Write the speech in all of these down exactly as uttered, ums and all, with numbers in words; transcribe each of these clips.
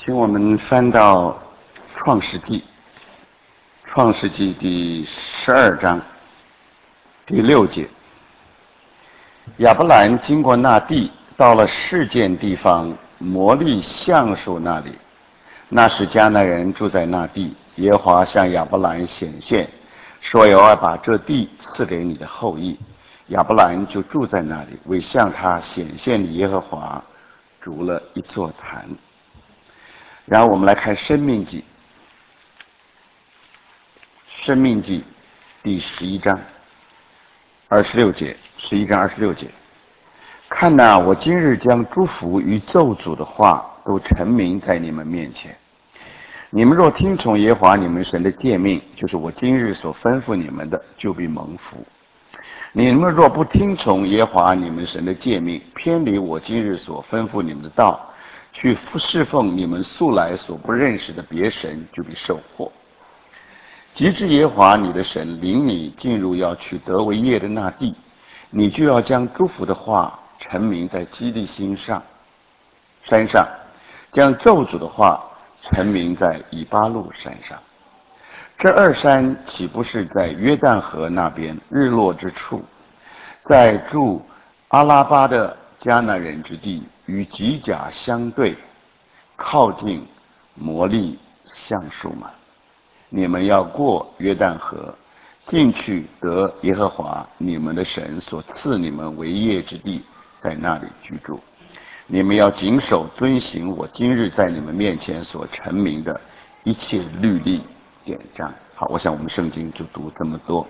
请我们翻到创世纪，创世纪第十二章第六节。亚伯兰经过那地，到了示剑地方摩利橡树那里。那时迦南人住在那地，耶和华向亚伯兰显现，说：“我要把这地赐给你的后裔。”亚伯兰就住在那里，为向他显现的耶和华筑了一座坛。然后我们来看《申命记》，《申命记》第十一章二十六节，十一章二十六节。看哪，我今日将祝福与咒诅的话都陈明在你们面前。你们若听从耶和华你们神的诫命，就是我今日所吩咐你们的，就必蒙福。你们若不听从耶和华你们神的诫命，偏离我今日所吩咐你们的道，去侍奉你们素来所不认识的别神，就必受祸。及至耶和华你的神领你进入要去得为业的那地，你就要将祝福的话陈明在基利心上山上，将咒诅的话陈明在以巴路山上。这二山岂不是在约旦河那边日落之处，在住阿拉巴的迦南人之地，与吉甲相对，靠近摩利橡树吗？你们要过约旦河，进去得耶和华你们的神所赐你们为业之地，在那里居住。你们要谨守遵行我今日在你们面前所陈明的一切律例典章。好，我想我们圣经就读这么多。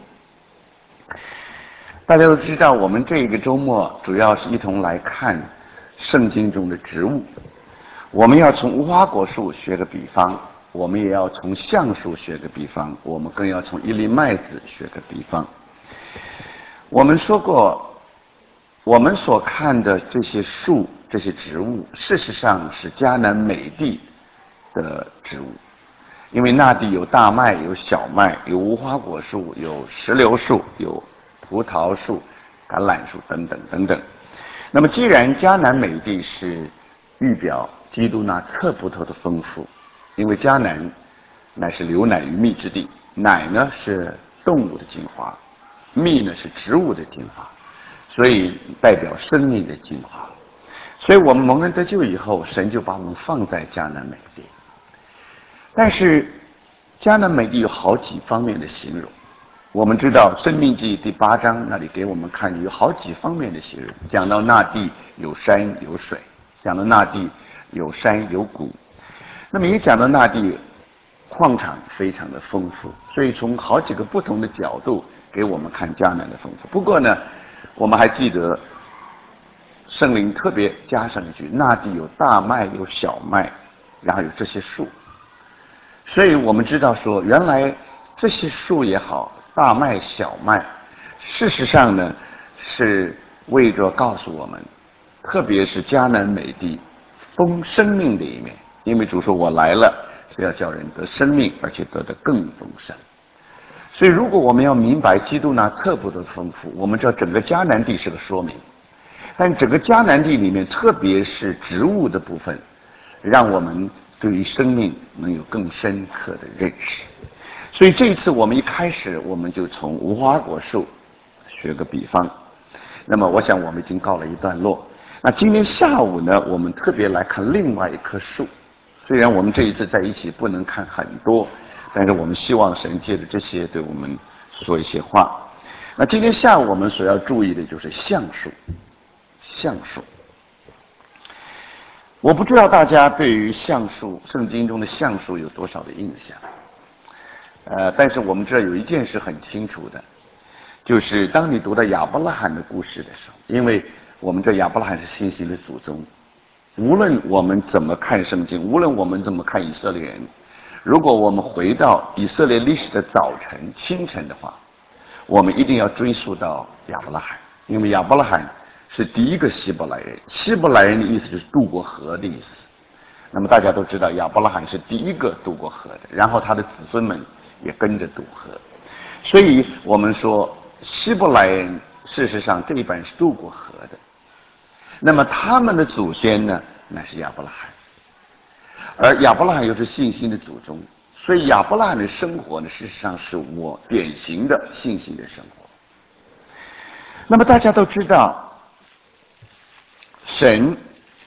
大家都知道，我们这一个周末主要是一同来看圣经中的植物。我们要从无花果树学个比方，我们也要从橡树学个比方，我们更要从一粒麦子学个比方。我们说过，我们所看的这些树、这些植物，事实上是迦南美地的植物，因为那地有大麦、有小麦、有无花果树、有石榴树、有葡萄树、橄榄树等等等等。那么，既然迦南美地是预表基督那侧葡萄的丰富，因为迦南乃是流奶与蜜之地，奶呢是动物的精华，蜜呢是植物的精华，所以代表生命的精华。所以我们蒙恩得救以后，神就把我们放在迦南美地。但是迦南美地有好几方面的形容。我们知道《申命记》第八章那里给我们看有好几方面的形容，讲到那地有山有水，讲到那地有山有谷，那么也讲到那地矿场非常的丰富，所以从好几个不同的角度给我们看迦南的丰富。不过呢，我们还记得圣灵特别加上一句，那地有大麦有小麦，然后有这些树。所以我们知道说，原来这些树也好，大麦小麦，事实上呢是为着告诉我们，特别是迦南美地丰生命的一面。因为主说我来了是要叫人得生命，而且得的更丰盛。所以如果我们要明白基督那侧葡萄的丰富，我们知道整个迦南地是个说明，但整个迦南地里面，特别是植物的部分，让我们对于生命能有更深刻的认识。所以这一次我们一开始我们就从无花果树学个比方，那么我想我们已经告了一段落。那今天下午呢，我们特别来看另外一棵树。虽然我们这一次在一起不能看很多，但是我们希望神借着这些对我们说一些话。那今天下午我们所要注意的就是橡树。橡树，我不知道大家对于橡树，圣经中的橡树有多少的印象。呃，但是我们知道有一件事很清楚的，就是当你读到亚伯拉罕的故事的时候，因为我们知道亚伯拉罕是信心的祖宗，无论我们怎么看圣经，无论我们怎么看以色列人，如果我们回到以色列历史的早晨清晨的话，我们一定要追溯到亚伯拉罕，因为亚伯拉罕是第一个希伯来人。希伯来人的意思就是渡过河的意思。那么大家都知道亚伯拉罕是第一个渡过河的，然后他的子孙们也跟着渡河。所以我们说希伯来人事实上这一版是渡过河的，那么他们的祖先呢，乃是亚伯拉罕。 而亚伯拉罕又是信心的祖宗，所以亚伯拉罕的生活呢，事实上是我典型的信心的生活。那么大家都知道，神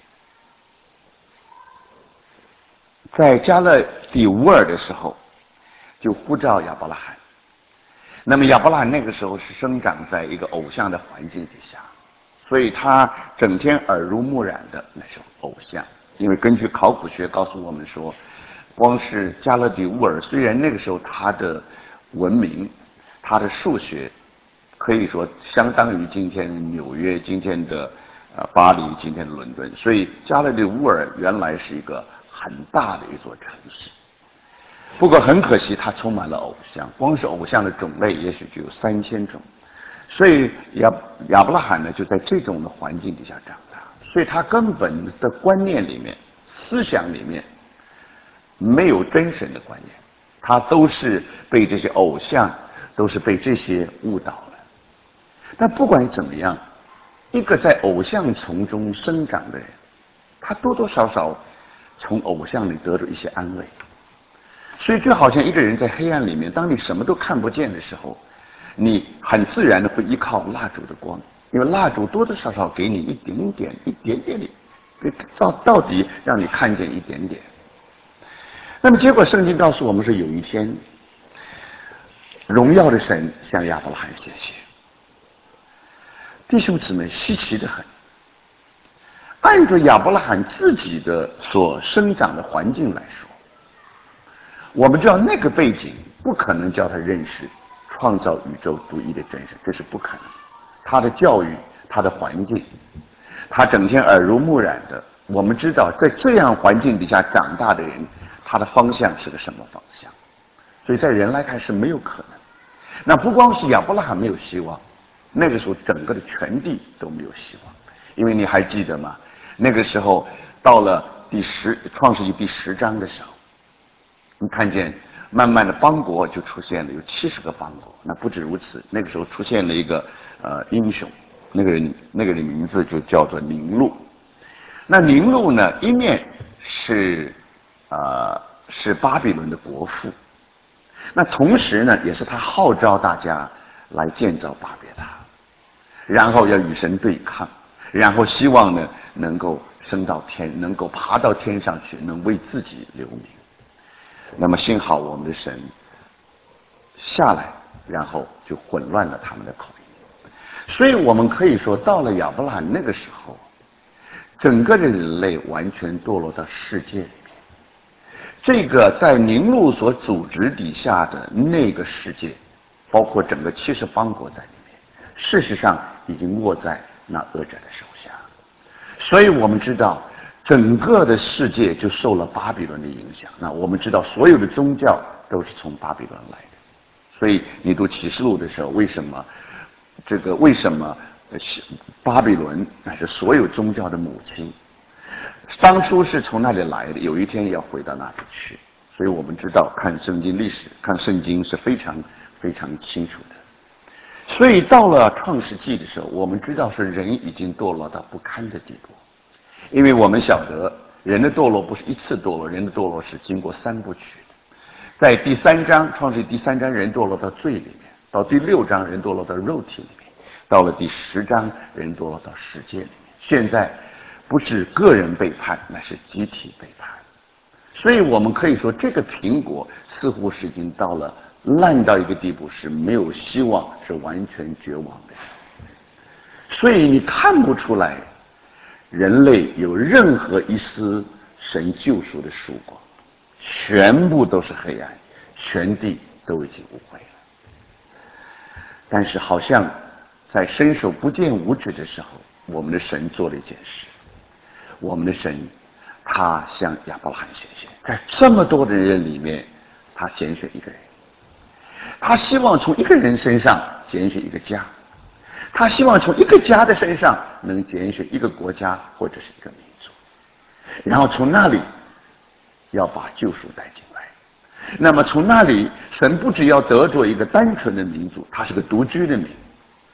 在加勒底乌尔的时候就呼召亚伯拉罕。那么亚伯拉罕那个时候是生长在一个偶像的环境底下，所以他整天耳濡目染的那是偶像。因为根据考古学告诉我们说，光是加勒底乌尔，虽然那个时候他的文明、他的数学可以说相当于今天纽约、今天的呃巴黎、今天的伦敦，所以加勒底乌尔原来是一个很大的一座城市。不过很可惜，它充满了偶像，光是偶像的种类也许就有三千种。所以亚亚伯拉罕呢，就在这种的环境底下长大，所以他根本的观念里面、思想里面没有真神的观念，他都是被这些偶像，都是被这些误导了。但不管怎么样，一个在偶像丛中生长的人，他多多少少从偶像里得到一些安慰。所以就好像一个人在黑暗里面，当你什么都看不见的时候，你很自然的会依靠蜡烛的光，因为蜡烛多多少少给你一点点、一点点的，到到底让你看见一点点。那么结果圣经告诉我们说，有一天，荣耀的神向亚伯拉罕显现。弟兄姊妹，稀奇的很。按照亚伯拉罕自己的所生长的环境来说，我们知道那个背景不可能叫他认识创造宇宙独一的真神，这是不可能。他的教育，他的环境，他整天耳濡目染的，我们知道在这样环境底下长大的人，他的方向是个什么方向？所以在人来看是没有可能。那不光是亚伯拉罕没有希望，那个时候整个的全地都没有希望。因为你还记得吗？那个时候到了第十创世纪第十章的时候，你看见慢慢的邦国就出现了，有七十个邦国。那不止如此，那个时候出现了一个呃英雄，那个人那个人名字就叫做宁禄。那宁禄呢，一面是呃是巴比伦的国父，那同时呢，也是他号召大家来建造巴别塔，然后要与神对抗，然后希望呢能够升到天，能够爬到天上去，能为自己留名。那么幸好我们的神下来，然后就混乱了他们的口音。所以我们可以说，到了亚伯拉罕那个时候，整个的人类完全堕落到世界里面。这个在宁禄所组织底下的那个世界，包括整个七十邦国在里面，事实上已经握在那恶者的手下。所以我们知道，整个的世界就受了巴比伦的影响。那我们知道，所有的宗教都是从巴比伦来的。所以你读启示录的时候，为什么这个为什么巴比伦乃是所有宗教的母亲？当初是从那里来的，有一天要回到那里去。所以我们知道，看圣经历史，看圣经是非常非常清楚的。所以到了创世纪的时候，我们知道是人已经堕落到不堪的地步，因为我们晓得人的堕落不是一次堕落，人的堕落是经过三部曲的。在第三章创世纪第三章，人堕落到罪里面；到第六章，人堕落到肉体里面；到了第十章，人堕落到世界里面。现在不是个人背叛，乃是集体背叛。所以我们可以说，这个苹果似乎是已经到了烂到一个地步，是没有希望，是完全绝望的。所以你看不出来人类有任何一丝神救赎的曙光，全部都是黑暗，全地都已经污秽了。但是好像在伸手不见五指的时候，我们的神做了一件事，我们的神他向亚伯拉罕显现，在这么多的人里面，他拣选一个人，他希望从一个人身上拣选一个家，他希望从一个家的身上能拣选一个国家或者是一个民族，然后从那里要把救赎带进来。那么从那里，神不只要得着一个单纯的民族，他是个独居的民，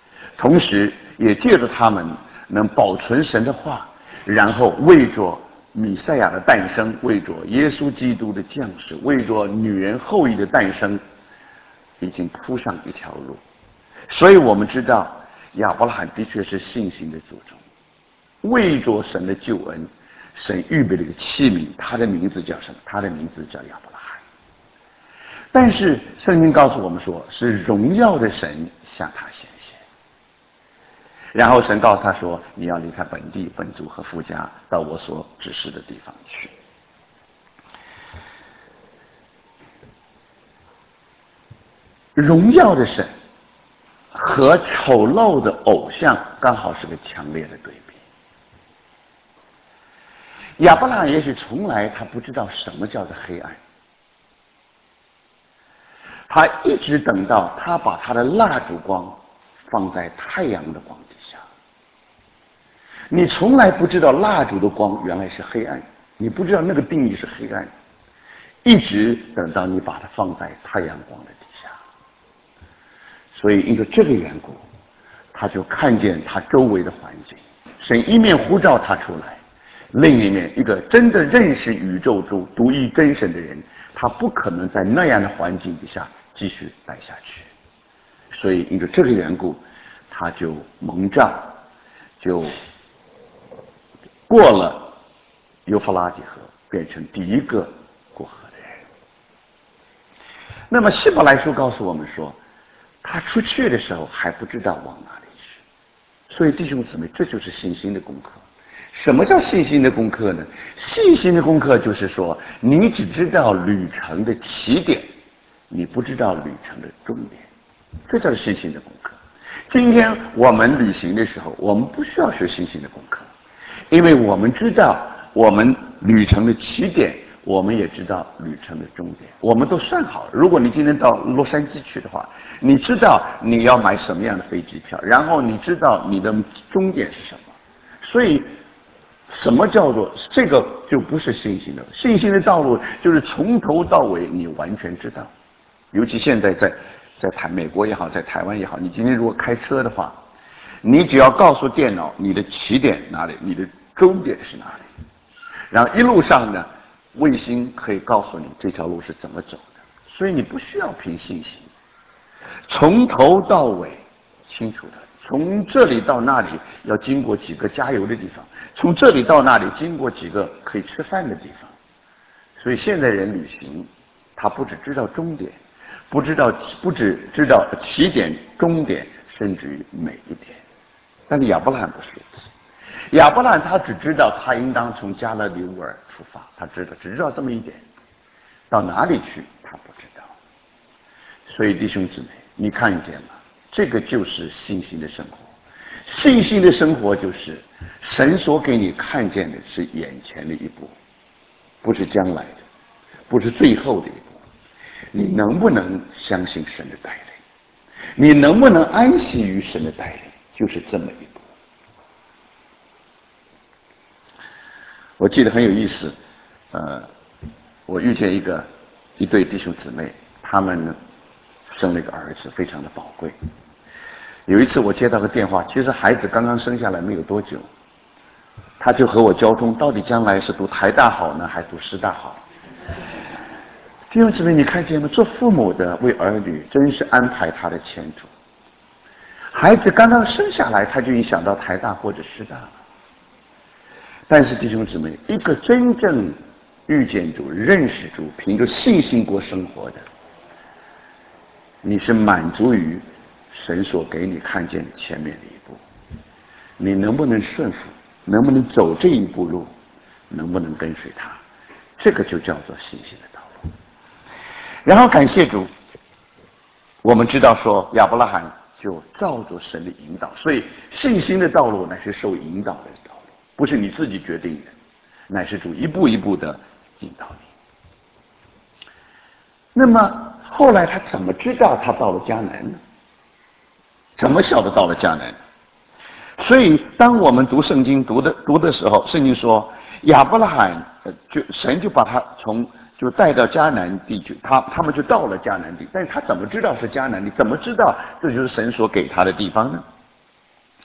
同时也借着他们能保存神的话，然后为着弥赛亚的诞生，为着耶稣基督的降世，为着女人后裔的诞生，已经铺上一条路。所以我们知道亚伯拉罕的确是信心的祖宗，为着神的救恩，神预备了一个器皿，他的名字叫什么？他的名字叫亚伯拉罕。但是圣经告诉我们说，是荣耀的神向他显现。然后神告诉他说，你要离开本地本族和父家，到我所指示的地方去。荣耀的神和丑陋的偶像刚好是个强烈的对比。亚伯拉罕也许从来他不知道什么叫做黑暗，他一直等到他把他的蜡烛光放在太阳的光底下。你从来不知道蜡烛的光原来是黑暗，你不知道那个定义是黑暗，一直等到你把它放在太阳光的底下。所以因为这个缘故，他就看见他周围的环境，神一面呼召他出来，另一面一个真的认识宇宙中独一真神的人，他不可能在那样的环境底下继续待下去。所以因为这个缘故，他就蒙召，就过了幼发拉底河，变成第一个过河的人。那么希伯来书告诉我们说，他出去的时候还不知道往哪里去。所以弟兄姊妹，这就是信心的功课。什么叫信心的功课呢？信心的功课就是说，你只知道旅程的起点，你不知道旅程的终点，这叫信心的功课。今天我们旅行的时候，我们不需要学信心的功课，因为我们知道我们旅程的起点，我们也知道旅程的终点，我们都算好了。如果你今天到洛杉矶去的话，你知道你要买什么样的飞机票，然后你知道你的终点是什么。所以什么叫做这个就不是信心的？信心的道路就是从头到尾你完全知道。尤其现在在在台美国也好，在台湾也好，你今天如果开车的话，你只要告诉电脑你的起点哪里，你的终点是哪里，然后一路上呢，卫星可以告诉你这条路是怎么走的，所以你不需要凭信心，从头到尾清楚的。从这里到那里要经过几个加油的地方，从这里到那里经过几个可以吃饭的地方。所以现代人旅行，他不只知道终点，不知道不只知道起点、终点，甚至于每一点。但是亚伯拉罕不是如此，亚伯拉罕他只知道他应当从加勒底乌尔出发，他知道只知道这么一点，到哪里去他不知道。所以弟兄姊妹，你看见了，这个就是信心的生活。信心的生活就是神所给你看见的是眼前的一步，不是将来的，不是最后的一步。你能不能相信神的带领？你能不能安息于神的带领？就是这么一步。我记得很有意思，呃，我遇见一个一对弟兄姊妹，他们呢生了一个儿子，非常的宝贵。有一次我接到个电话，其实孩子刚刚生下来没有多久，他就和我交通，到底将来是读台大好呢，还是读师大好？弟兄姊妹，你看见吗？做父母的为儿女真是安排他的前途。孩子刚刚生下来，他就已经想到台大或者师大了。但是弟兄姊妹，一个真正遇见主、认识主、凭着信心过生活的，你是满足于神所给你看见前面的一步，你能不能顺服？能不能走这一步路？能不能跟随他？这个就叫做信心的道路。然后感谢主，我们知道说亚伯拉罕就照着神的引导，所以信心的道路乃是受引导的道路，不是你自己决定的，乃是主一步一步的引导你。那么后来他怎么知道他到了迦南呢？怎么晓得到了迦南？所以当我们读圣经读的读的时候，圣经说亚伯拉罕就神就把他从就带到迦南地去，他他们就到了迦南地，但是他怎么知道是迦南地？怎么知道这就是神所给他的地方呢？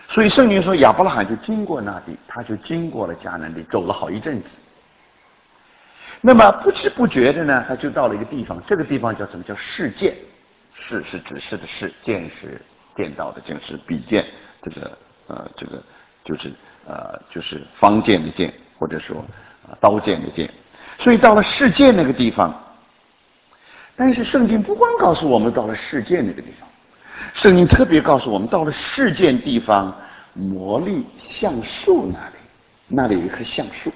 所以圣经说亚伯拉罕就经过那地，他就经过了迦南地，走了好一阵子。那么不知不觉的呢，他就到了一个地方，这个地方叫什么？叫示剑。示是指示的示，剑是剑道的剑，是比剑，这个呃这个就是呃就是方剑的剑，或者说呃刀剑的剑。所以到了示剑那个地方，但是圣经不光告诉我们到了示剑那个地方，圣经特别告诉我们到了示剑地方摩利橡树那里，那里有一棵橡树。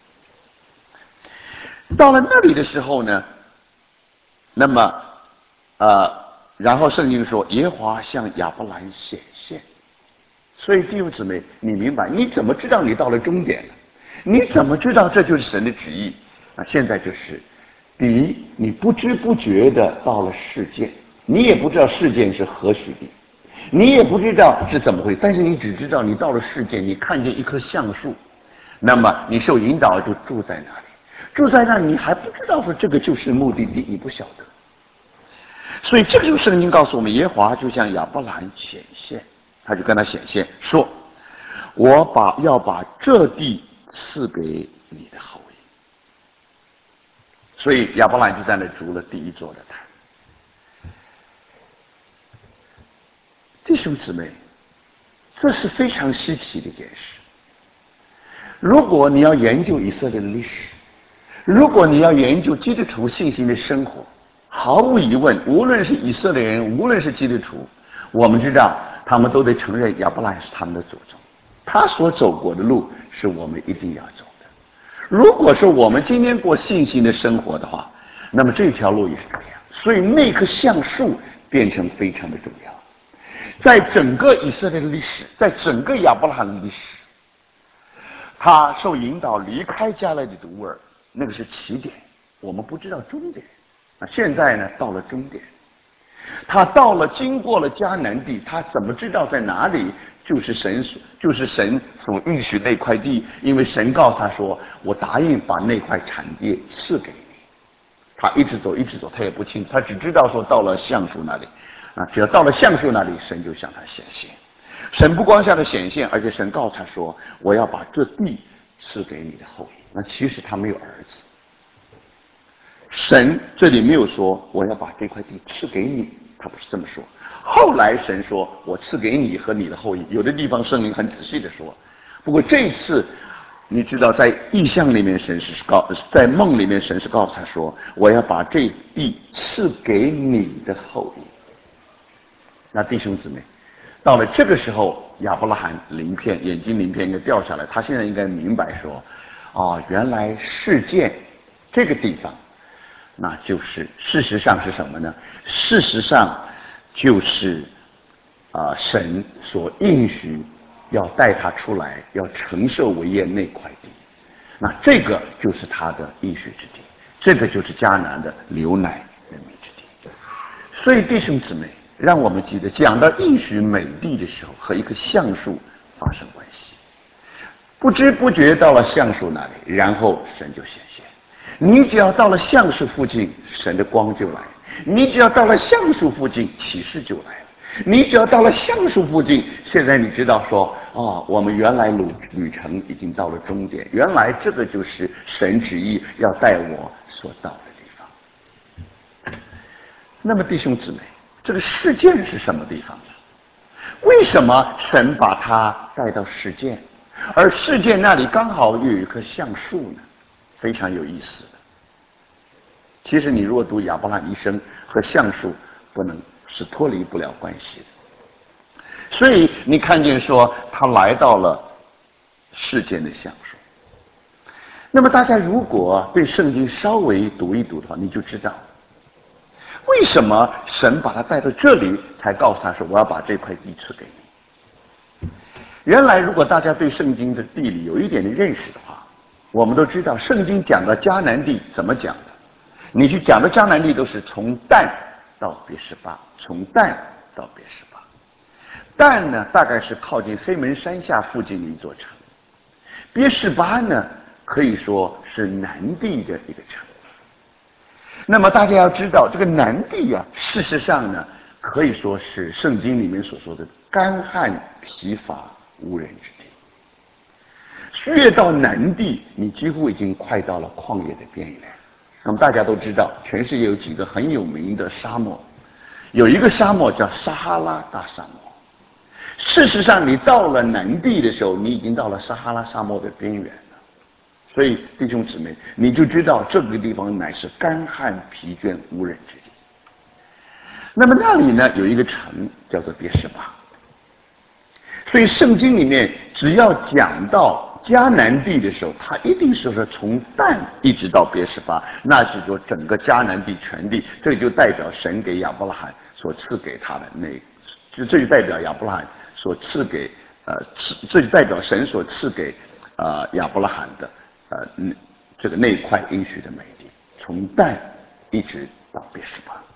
到了那里的时候呢，那么呃，然后圣经说耶和华向亚伯兰显现。所以弟兄姊妹，你明白你怎么知道你到了终点了？你怎么知道这就是神的旨意？啊，现在就是第一，你不知不觉的到了世界，你也不知道世界是何许的，你也不知道是怎么回事，但是你只知道你到了世界，你看见一棵橡树，那么你受引导就住在那里，住在那里你还不知道说这个就是目的地，你不晓得。所以这个时候圣经告诉我们，耶和华就向亚伯兰显现，他就跟他显现说，我把要把这地赐给你的后裔。所以亚伯兰就在那筑了第一座的坛。弟兄姊妹，这是非常稀奇的一件事。如果你要研究以色列的历史，如果你要研究基督徒信心的生活，毫无疑问，无论是以色列人，无论是基督徒，我们知道他们都得承认亚伯兰是他们的祖宗，他所走过的路是我们一定要走的。如果说我们今天过信心的生活的话，那么这条路也是这样。所以那棵橡树变成非常的重要。在整个以色列的历史，在整个亚伯拉罕的历史，他受引导离开迦勒底的乌尔，那个是起点，我们不知道终点。啊，现在呢到了终点，他到了经过了迦南地，他怎么知道在哪里就是神所就是神所应许那块地？因为神告诉他说，我答应把那块产业赐给你。他一直走一直走，他也不清楚，他只知道说到了橡树那里，啊，只要到了橡树那里，神就向他显现。神不光向他显现，而且神告诉他说，我要把这地赐给你的后裔。那其实他没有儿子，神这里没有说我要把这块地赐给你，他不是这么说。后来神说我赐给你和你的后裔，有的地方圣灵很仔细的说。不过这一次你知道在异象里面神是告，在梦里面神是告诉他说，我要把这地赐给你的后裔。那弟兄姊妹，到了这个时候，亚伯拉罕鳞片眼睛鳞片应该掉下来，他现在应该明白说，哦，原来世界这个地方，那就是事实上是什么呢？事实上就是啊、呃，神所应许要带他出来，要承受为业那块地。那这个就是他的应许之地，这个就是迦南的流奶人民之地。所以弟兄姊妹，让我们记得，讲到应许美地的时候，和一棵橡树发生关系。不知不觉到了橡树那里，然后神就显现。你只要到了橡树附近，神的光就来；你只要到了橡树附近，启示就来了。你只要到了橡树附近，现在你知道说，哦，我们原来旅旅程已经到了终点，原来这个就是神旨意要带我所到的地方。那么弟兄姊妹，这个事件是什么地方呢？为什么神把他带到事件，而事件那里刚好又有一棵橡树呢？非常有意思的。其实你如果读亚伯拉罕一生，和橡树不能是脱离不了关系的。所以你看见说他来到了世间的橡树。那么大家如果对圣经稍微读一读的话，你就知道为什么神把他带到这里，才告诉他说我要把这块地赐给你。原来如果大家对圣经的地理有一点的认识的话，我们都知道圣经讲到迦南地怎么讲的。你去讲的迦南地都是从但到别是巴，从但到别是巴。但呢，大概是靠近黑门山下附近的一座城。别是巴呢，可以说是南地的一个城。那么大家要知道，这个南地啊，事实上呢，可以说是圣经里面所说的干旱疲乏无人之地。越到南地，你几乎已经快到了旷野的边缘。那么大家都知道，全世界有几个很有名的沙漠，有一个沙漠叫撒哈拉大沙漠。事实上，你到了南地的时候，你已经到了撒哈拉沙漠的边缘了。所以，弟兄姊妹，你就知道这个地方乃是干旱疲倦无人之地。那么那里呢，有一个城叫做别是巴。所以圣经里面只要讲到迦南地的时候，它一定是说从但一直到别是巴，那是说整个迦南地全地，这就代表神给亚伯拉罕所赐给他的那，就这就代表亚伯拉罕所赐给呃，这就代表神所赐给呃亚伯拉罕的呃这个那一块应许的美地，从但一直到别是巴。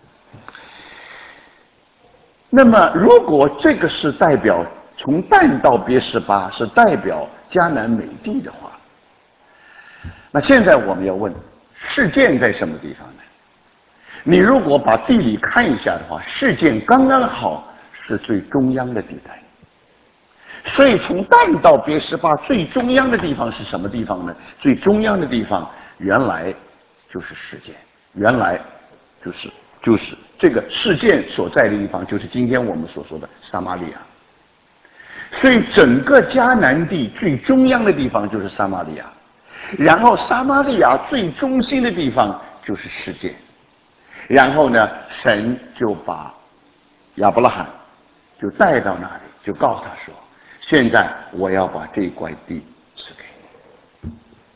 那么，如果这个是代表从但到别是巴是代表迦南美地的话，那现在我们要问，事件在什么地方呢？你如果把地理看一下的话，事件刚刚好是最中央的地带。所以从但到别是巴最中央的地方是什么地方呢？最中央的地方原来就是事件，原来就是就是这个事件所在的地方，就是今天我们所说的撒玛利亚。所以整个迦南地最中央的地方就是撒玛利亚，然后撒玛利亚最中心的地方就是事件，然后呢，神就把亚伯拉罕就带到那里，就告诉他说：“现在我要把这块地赐给你。”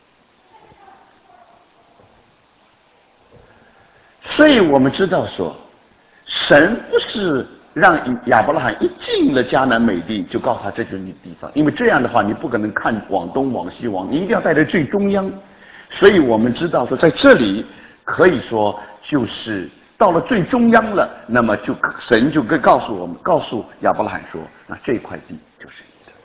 所以我们知道说，神不是让亚伯拉罕一进了迦南美地就告诉他这就是你地方，因为这样的话你不可能看往东往西往，你一定要带在最中央。所以我们知道说，在这里可以说就是到了最中央了，那么就神就跟告诉我们，告诉亚伯拉罕说，那这块地就是你的。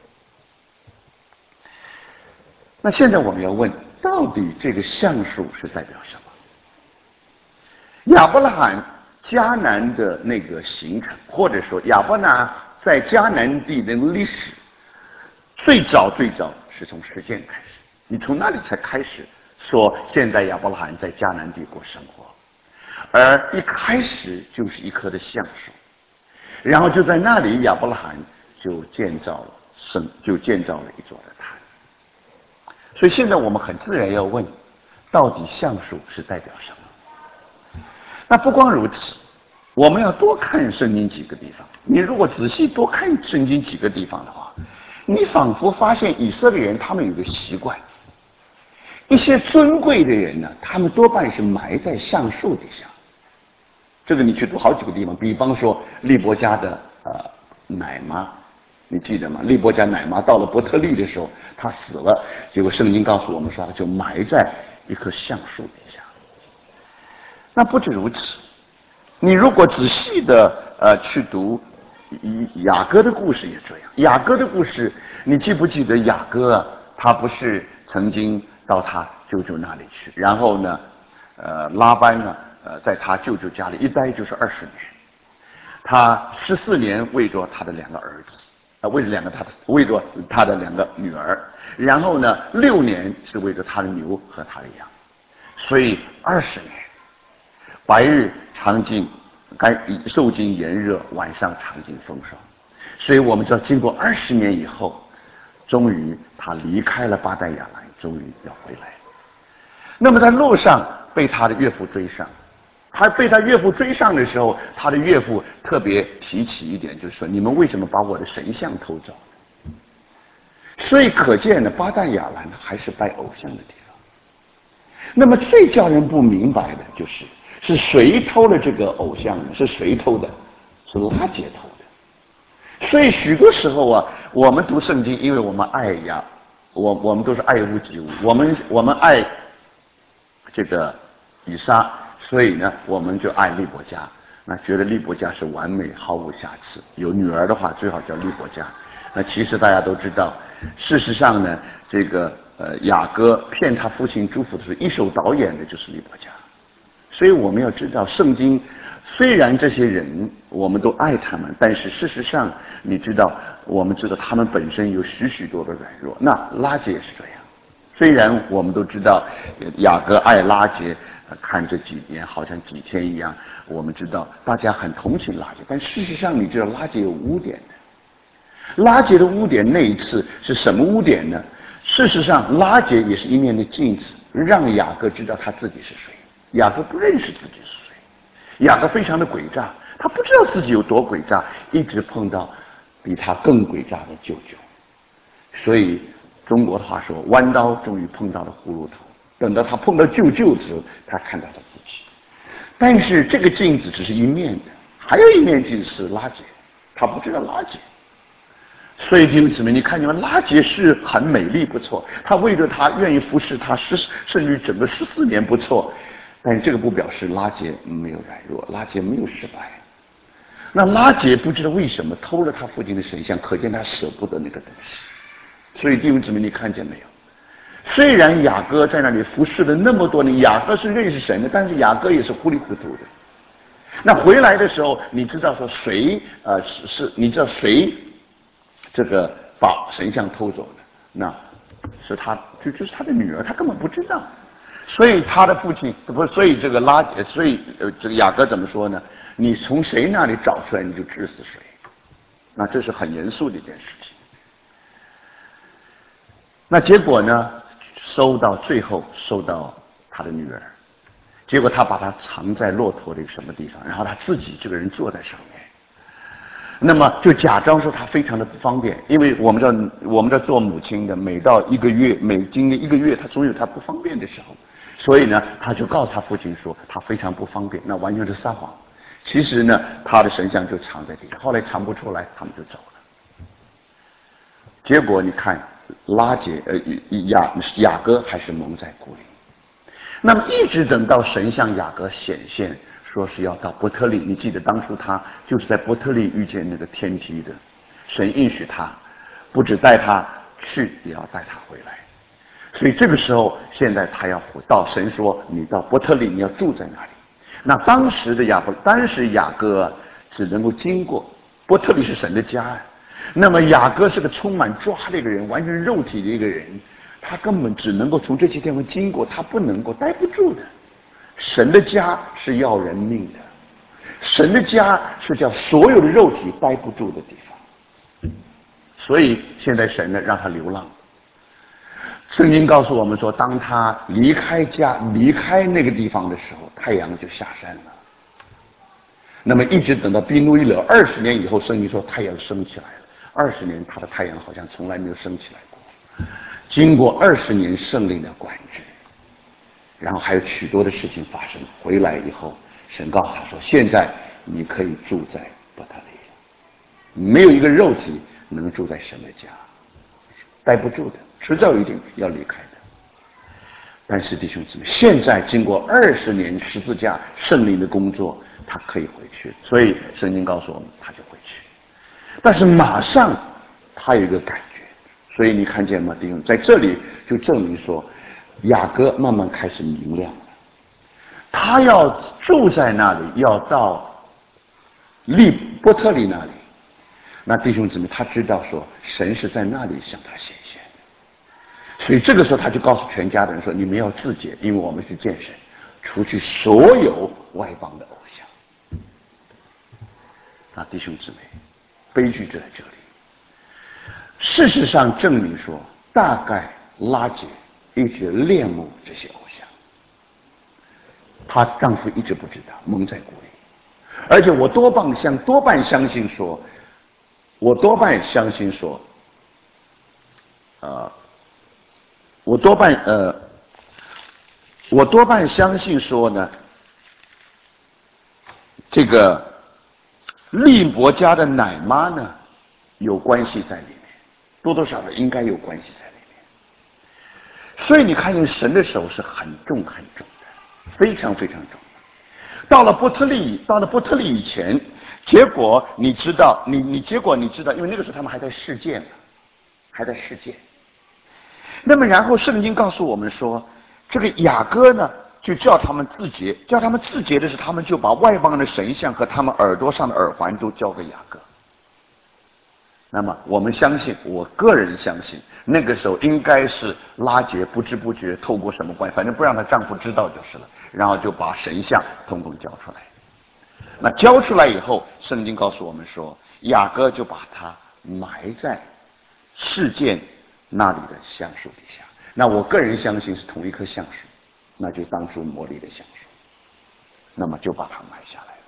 那现在我们要问，到底这个橡树是代表什么？亚伯拉罕迦南的那个形成，或者说亚伯拉罕在迦南地的历史，最早最早是从事件开始，你从那里才开始说现在亚伯拉罕在迦南地过生活，而一开始就是一棵的橡树，然后就在那里亚伯拉罕就建造了圣，就建造了一座的坛。所以现在我们很自然要问，到底橡树是代表什么？那不光如此，我们要多看圣经几个地方。你如果仔细多看圣经几个地方的话，你仿佛发现以色列人他们有个习惯，一些尊贵的人呢，他们多半是埋在橡树底下。这个你去读好几个地方，比方说利伯家的呃奶妈，你记得吗？利伯家奶妈到了伯特利的时候，她死了，结果圣经告诉我们说，她就埋在一棵橡树底下。那不止如此，你如果仔细的呃去读雅各的故事也这样。雅各的故事，你记不记得雅各啊？他不是曾经到他舅舅那里去，然后呢，呃，拉班呢，呃，在他舅舅家里一待就是二十年，他十四年为着他的两个儿子，呃，为着两个他的为着他的两个女儿，然后呢，六年是为着他的牛和他的羊，所以二十年。白日常经该受尽炎热，晚上常经风霜。所以我们知道，经过二十年以后，终于他离开了巴旦亚兰，终于要回来。那么在路上被他的岳父追上，他被他岳父追上的时候，他的岳父特别提起一点，就是说：“你们为什么把我的神像偷走？”所以可见呢，巴旦亚兰还是拜偶像的地方。那么最叫人不明白的就是。是谁偷了这个偶像呢？是谁偷的？是拉结偷的。所以许多时候啊，我们读圣经，因为我们爱呀，我我们都是爱屋及乌，我们我们爱这个以撒，所以呢，我们就爱利伯家，那觉得利伯家是完美，毫无瑕疵。有女儿的话，最好叫利伯家。那其实大家都知道，事实上呢，这个呃雅各骗他父亲祝福的时候，一手导演的就是利伯家。所以我们要知道，圣经虽然这些人我们都爱他们，但是事实上，你知道， 我们知道他们本身有许许多的软弱。那拉结也是这样，虽然我们都知道雅各爱拉结，看这几年好像几天一样，我们知道大家很同情拉结，但事实上你知道拉结有污点的。拉结的污点那一次是什么污点呢？事实上拉结也是一面的镜子，让雅各知道他自己是谁。雅各不认识自己是谁，雅各非常的诡诈，他不知道自己有多诡诈，一直碰到比他更诡诈的舅舅。所以中国的话说，弯刀终于碰到了葫芦头，等到他碰到舅舅时，他看到了自己。但是这个镜子只是一面的，还有一面镜子是拉结，他不知道拉结。所以弟兄姊妹，你看见吗？拉结是很美丽，不错，他为了他愿意服侍他十甚至整个十四年，不错。但是这个不表示拉结没有软弱，拉结没有失败。那拉结不知道为什么偷了他父亲的神像，可见他舍不得那个东西。所以弟兄姊妹，你看见没有？虽然雅各在那里服侍了那么多年，雅各是认识神的，但是雅各也是糊里糊涂的。那回来的时候，你知道说谁呃是是，你知道谁这个把神像偷走的？那是他，就就是他的女儿，他根本不知道。所以他的父亲不，所以这个拉，所以呃这个雅各怎么说呢？你从谁那里找出来，你就治死谁。那这是很严肃的一件事情。那结果呢？收到最后收到他的女儿，结果他把她藏在骆驼的什么地方，然后他自己这个人坐在上面。那么就假装说他非常的不方便，因为我们知道我们在做母亲的，每到一个月，每经历一个月，他总有他不方便的时候，所以呢，他就告诉他父亲说他非常不方便，那完全是撒谎。其实呢，他的神像就藏在地上，后来藏不出来，他们就走了。结果你看，拉结呃雅雅各还是蒙在鼓里。那么一直等到神向雅各显现，说是要到伯特利，你记得当初他就是在伯特利遇见那个天梯的，神允许他不只带他去，也要带他回来。所以这个时候，现在他要回到，神说你到伯特利，你要住在那里。那当时的雅各，当时雅各只能够经过伯特利是神的家呀。那么雅各是个充满抓的一个人，完全肉体的一个人，他根本只能够从这些地方经过，他不能够待不住的。神的家是要人命的，神的家是叫所有的肉体待不住的地方。所以现在神呢让他流浪。圣经告诉我们说，当他离开家离开那个地方的时候，太阳就下山了。那么一直等到比努伊勒二十年以后，圣经说太阳升起来了。二十年他的太阳好像从来没有升起来过。经过二十年圣灵的管制，然后还有许多的事情发生。回来以后，神告诉他说：“现在你可以住在伯特利，没有一个肉体能住在神的家，待不住的，迟早一定要离开的。”但是弟兄姊妹，现在经过二十年十字架圣灵的工作，他可以回去。所以圣经告诉我们，他就回去。但是马上他有一个感觉，所以你看见吗，弟兄，在这里就证明说，雅各慢慢开始明亮了。他要住在那里，要到利波特利那里。那弟兄姊妹，他知道说神是在那里向他显现的，所以这个时候他就告诉全家的人说：“你们要自洁，因为我们去见神，除去所有外邦的偶像。”那弟兄姊妹，悲剧就在这里。事实上证明说，大概拉结一直恋慕这些偶像，她丈夫一直不知道，蒙在鼓里。而且我多半相多半相信说，我多半相信说，呃，我多半呃，我多半相信说呢，这个利伯家的奶妈呢有关系在里面，多多少少应该有关系在里面。所以你看见神的手是很重很重的，非常非常重。到了波特利，到了波特利以前，结果你知道，你你结果你知道，因为那个时候他们还在世界呢，还在世界。那么然后圣经告诉我们说，这个雅各呢就叫他们自洁，叫他们自洁的是，他们就把外邦的神像和他们耳朵上的耳环都交给雅各。 那么我们相信，我个人相信，那个时候应该是拉结不知不觉透过什么关系，反正不让她丈夫知道就是了，然后就把神像统统交出来。那交出来以后，圣经告诉我们说，雅各就把它埋在事件那里的橡树底下。那我个人相信是同一棵橡树，那就当初摩利的橡树，那么就把它埋下来了。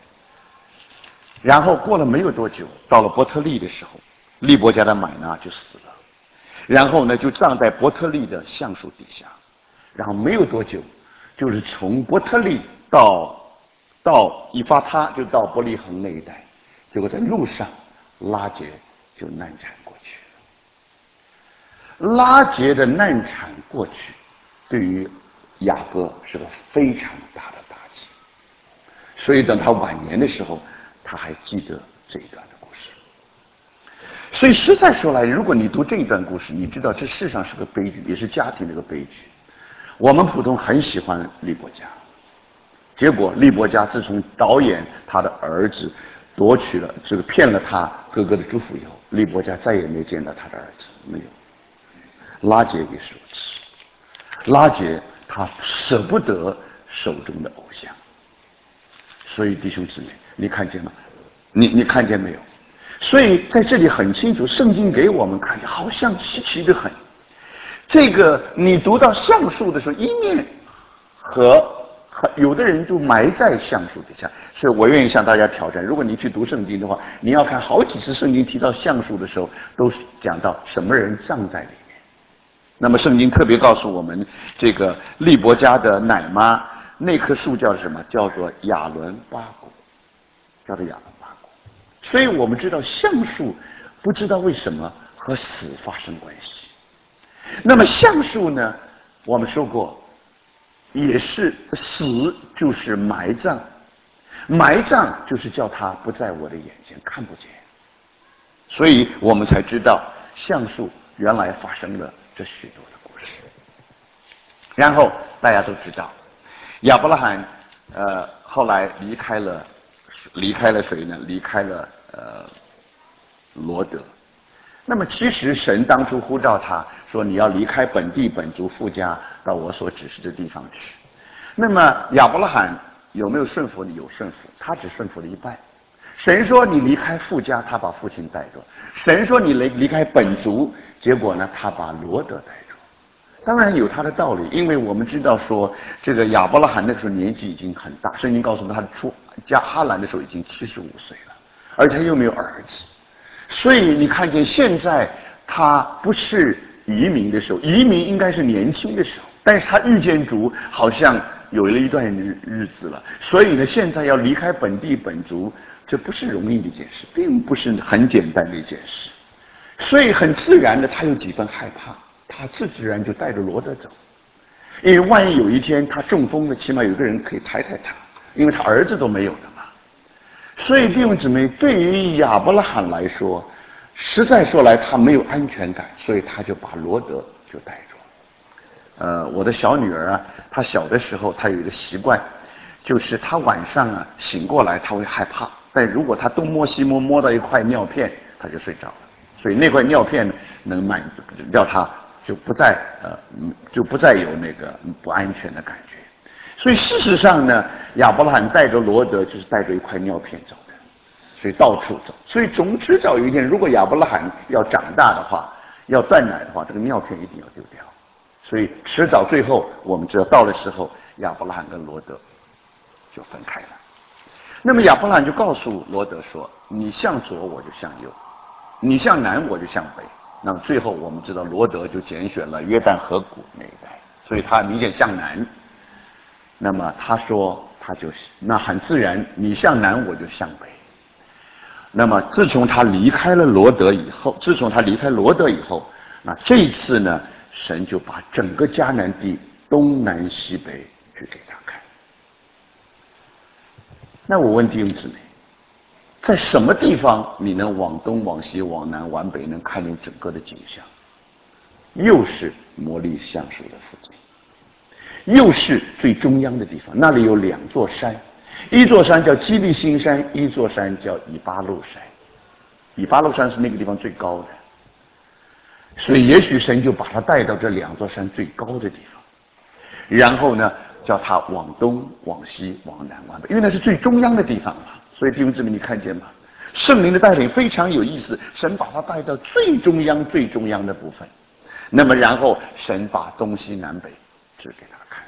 然后过了没有多久，到了伯特利的时候，利伯家的买拿就死了，然后呢就葬在伯特利的橡树底下。然后没有多久，就是从伯特利到到以法他，就到伯利恒那一带，结果在路上拉结就难产过去了。拉结的难产过去，对于雅各是个非常大的打击，所以等他晚年的时候，他还记得这一段的故事。所以实在说来，如果你读这一段故事，你知道这世上是个悲剧，也是家庭的一个悲剧。我们普通很喜欢利伯家，结果利伯家自从导演他的儿子夺取了这个骗了他哥哥的祝福以后，利伯家再也没见到他的儿子，没有。拉结也是如此，拉结他舍不得手中的偶像。所以弟兄姊妹，你看见吗？你你看见没有？所以在这里很清楚，圣经给我们看见，好像稀奇的很。这个你读到橡树的时候，一面和有的人就埋在橡树底下，所以我愿意向大家挑战，如果你去读圣经的话，你要看好几次圣经提到橡树的时候，都讲到什么人葬在里面。那么圣经特别告诉我们，这个利伯家的奶妈那棵树叫什么？叫做亚伦巴谷，叫做亚伦巴谷。所以我们知道橡树不知道为什么和死发生关系。那么橡树呢，我们说过，也是死就是埋葬，埋葬就是叫它不在我的眼前，看不见。所以我们才知道橡树原来发生了这许多的故事。然后大家都知道，亚伯拉罕呃后来离开了离开了谁呢？离开了呃罗德。那么其实神当初呼召他说，你要离开本地本族父家，到我所指示的地方去。那么亚伯拉罕有没有顺服？你有顺服，他只顺服了一半。神说你离开父家，他把父亲带着；神说你离离开本族，结果呢，他把罗德带着。当然有他的道理，因为我们知道说，这个亚伯拉罕那个时候年纪已经很大，圣经告诉他出加哈兰的时候已经七十五岁了，而且又没有儿子。所以你看见现在他不是移民的时候，移民应该是年轻的时候，但是他遇见主好像有了一段日日子了，所以呢，现在要离开本地本族，这不是容易的一件事，并不是很简单的一件事，所以很自然的他有几分害怕，他自自然就带着罗德走，因为万一有一天他中风了，起码有个人可以抬抬他，因为他儿子都没有了嘛。所以弟兄姊妹，对于亚伯拉罕来说，实在说来他没有安全感，所以他就把罗德就带着。呃，我的小女儿啊，她小的时候她有一个习惯，就是她晚上啊醒过来她会害怕，但如果她东摸西摸摸到一块尿片，她就睡着了。所以那块尿片能满让她就不再呃就不再有那个不安全的感觉。所以事实上呢，亚伯拉罕带着罗德就是带着一块尿片走的，所以到处走。所以总迟早有一天，如果亚伯拉罕要长大的话，要断奶的话，这个尿片一定要丢掉。所以迟早最后我们知道到的时候，亚伯拉罕跟罗德就分开了。那么亚伯拉罕就告诉罗德说：“你向左我就向右，你向南我就向北。”那么最后我们知道罗德就拣选了约旦河谷那一带，所以他明显向南。那么他说他就那很自然，你向南我就向北。那么自从他离开了罗德以后，自从他离开罗德以后，那这一次呢，神就把整个迦南地东南西北去给他看。那我问弟兄姊妹，在什么地方你能往东往西往南往北能看见整个的景象？又是摩利橡树的附近，又是最中央的地方，那里有两座山，一座山叫基利心山，一座山叫以巴路山。 以巴路山是那个地方最高的，所以也许神就把他带到这两座山最高的地方，然后呢，叫他往东、往西、往南、往北，因为那是最中央的地方嘛。所以弟兄姊妹，你看见吗？圣灵的带领非常有意思，神把他带到最中央、最中央的部分，那么然后神把东西南北指给他看，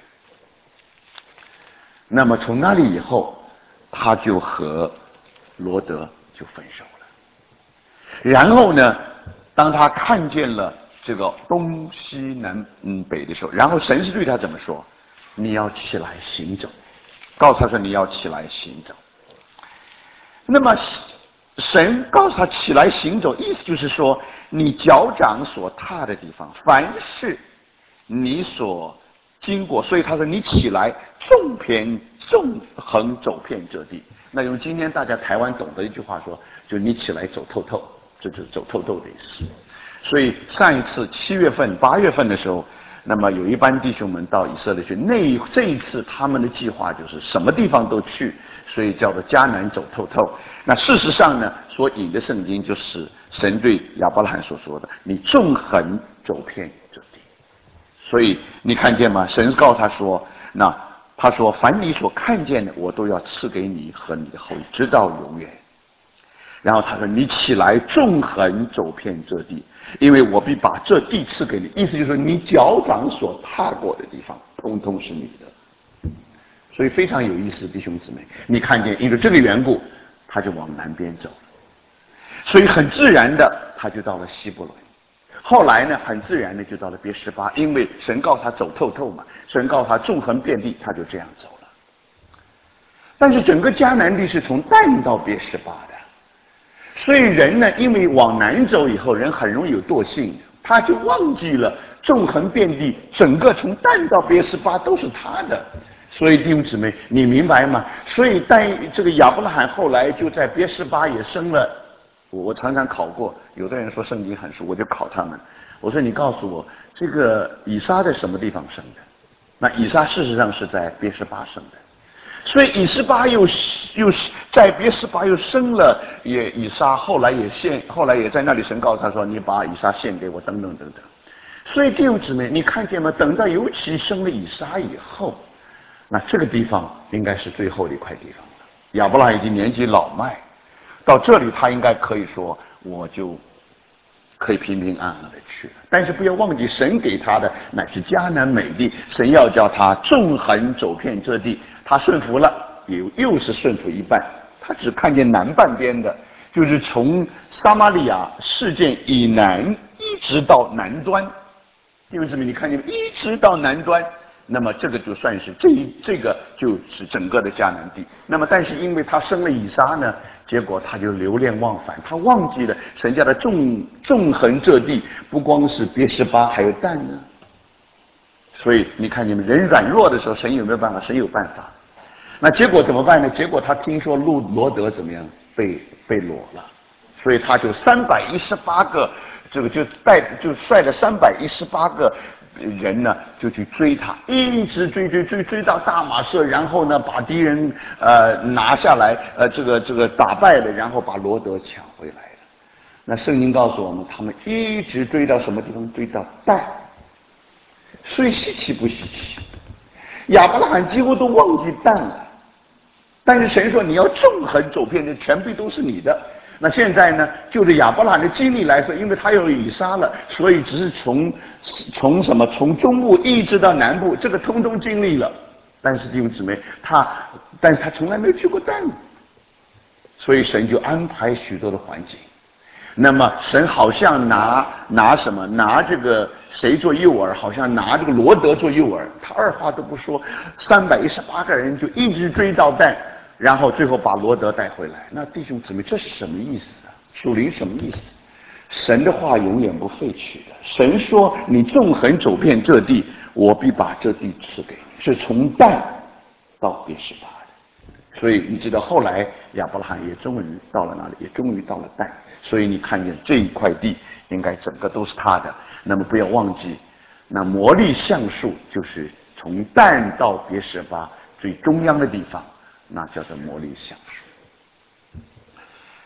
那么从那里以后，他就和罗德就分手了。然后呢，当他看见了这个东西南嗯北的时候，然后神是对他怎么说？你要起来行走，告诉他说你要起来行走。那么神告诉他起来行走，意思就是说，你脚掌所踏的地方，凡是你所经过，所以他说你起来纵遍纵横走遍这地。那用今天大家台湾懂得一句话说，就你起来走透透，这就是走透透的意思。所以上一次七月份、八月份的时候，那么有一班弟兄们到以色列去，那这一次他们的计划就是什么地方都去，所以叫做迦南走透透。那事实上呢，所引的圣经就是神对亚伯拉罕所说的：“你纵横走遍这地。”所以你看见吗？神告诉他说：“那他说，凡你所看见的，我都要赐给你和你的后裔，直到永远。”然后他说：“你起来纵横走遍这地，因为我必把这地赐给你。”意思就是说，你脚掌所踏过的地方，通通是你的。所以非常有意思，弟兄姊妹，你看见，因为这个缘故，他就往南边走了。所以很自然的，他就到了希伯伦。后来呢，很自然的就到了别示巴，因为神告诉他走透透嘛，神告诉他纵横遍地，他就这样走了。但是整个迦南地是从但到别示巴的。所以人呢，因为往南走以后，人很容易有惰性，他就忘记了纵横遍地，整个从但到别示巴都是他的。所以弟兄姊妹，你明白吗？所以但这个亚伯拉罕后来就在别示巴也生了。我我常常考过，有的人说圣经很熟，我就考他们。我说你告诉我，这个以撒在什么地方生的？那以撒事实上是在别示巴生的。所以以斯巴又又在别示巴又生了也以撒，后来也献，后来也在那里神告诉他说：“你把以撒献给我，等等等等。”所以弟兄姊妹，你看见吗？等到尤其生了以撒以后，那这个地方应该是最后的一块地方了。亚伯拉罕已经年纪老迈，到这里他应该可以说，我就可以平平安安的去了。但是不要忘记，神给他的乃是迦南美地，神要叫他纵横走遍这地。他顺服了，也又是顺服一半。他只看见南半边的，就是从撒玛利亚事件以南一直到南端。弟兄姊妹，你看见一直到南端，那么这个就算是这一这个就是整个的迦南地。那么但是因为他生了以撒呢，结果他就流连忘返，他忘记了神家的纵纵横这地，不光是别示巴，还有但呢。所以你看，你们人软弱的时候，神有没有办法？神有办法。那结果怎么办呢？结果他听说路罗德怎么样被被掳了，所以他就三百一十八个，这个就带就率了三百一十八个人呢，就去追他，一直追追追追到大马色，然后呢把敌人呃拿下来，呃这个这个打败了，然后把罗德抢回来了。那圣经告诉我们，他们一直追到什么地方？追到但。所以稀奇不稀奇？亚伯拉罕几乎都忘记但了，但是神说你要纵横走遍，这全部都是你的。那现在呢，就是亚伯拉罕的经历来说，因为他有以撒了，所以只是从从什么从中部一直到南部，这个通通经历了。但是弟兄姊妹，他但是他从来没有去过但，所以神就安排许多的环境。那么神好像拿拿什么拿这个谁做诱饵，好像拿这个罗德做诱饵，他二话都不说，三百一十八个人就一直追到但，然后最后把罗德带回来。那弟兄姊妹，这是什么意思啊？属灵什么意思？神的话永远不废去的。神说你纵横走遍这地，我必把这地赐给你，是从但到别示巴的。所以你知道后来亚伯拉罕也终于到了哪里？也终于到了但。所以你看见这一块地应该整个都是他的。那么不要忘记，那摩利橡树就是从但到别示巴最中央的地方，那叫做摩利橡树。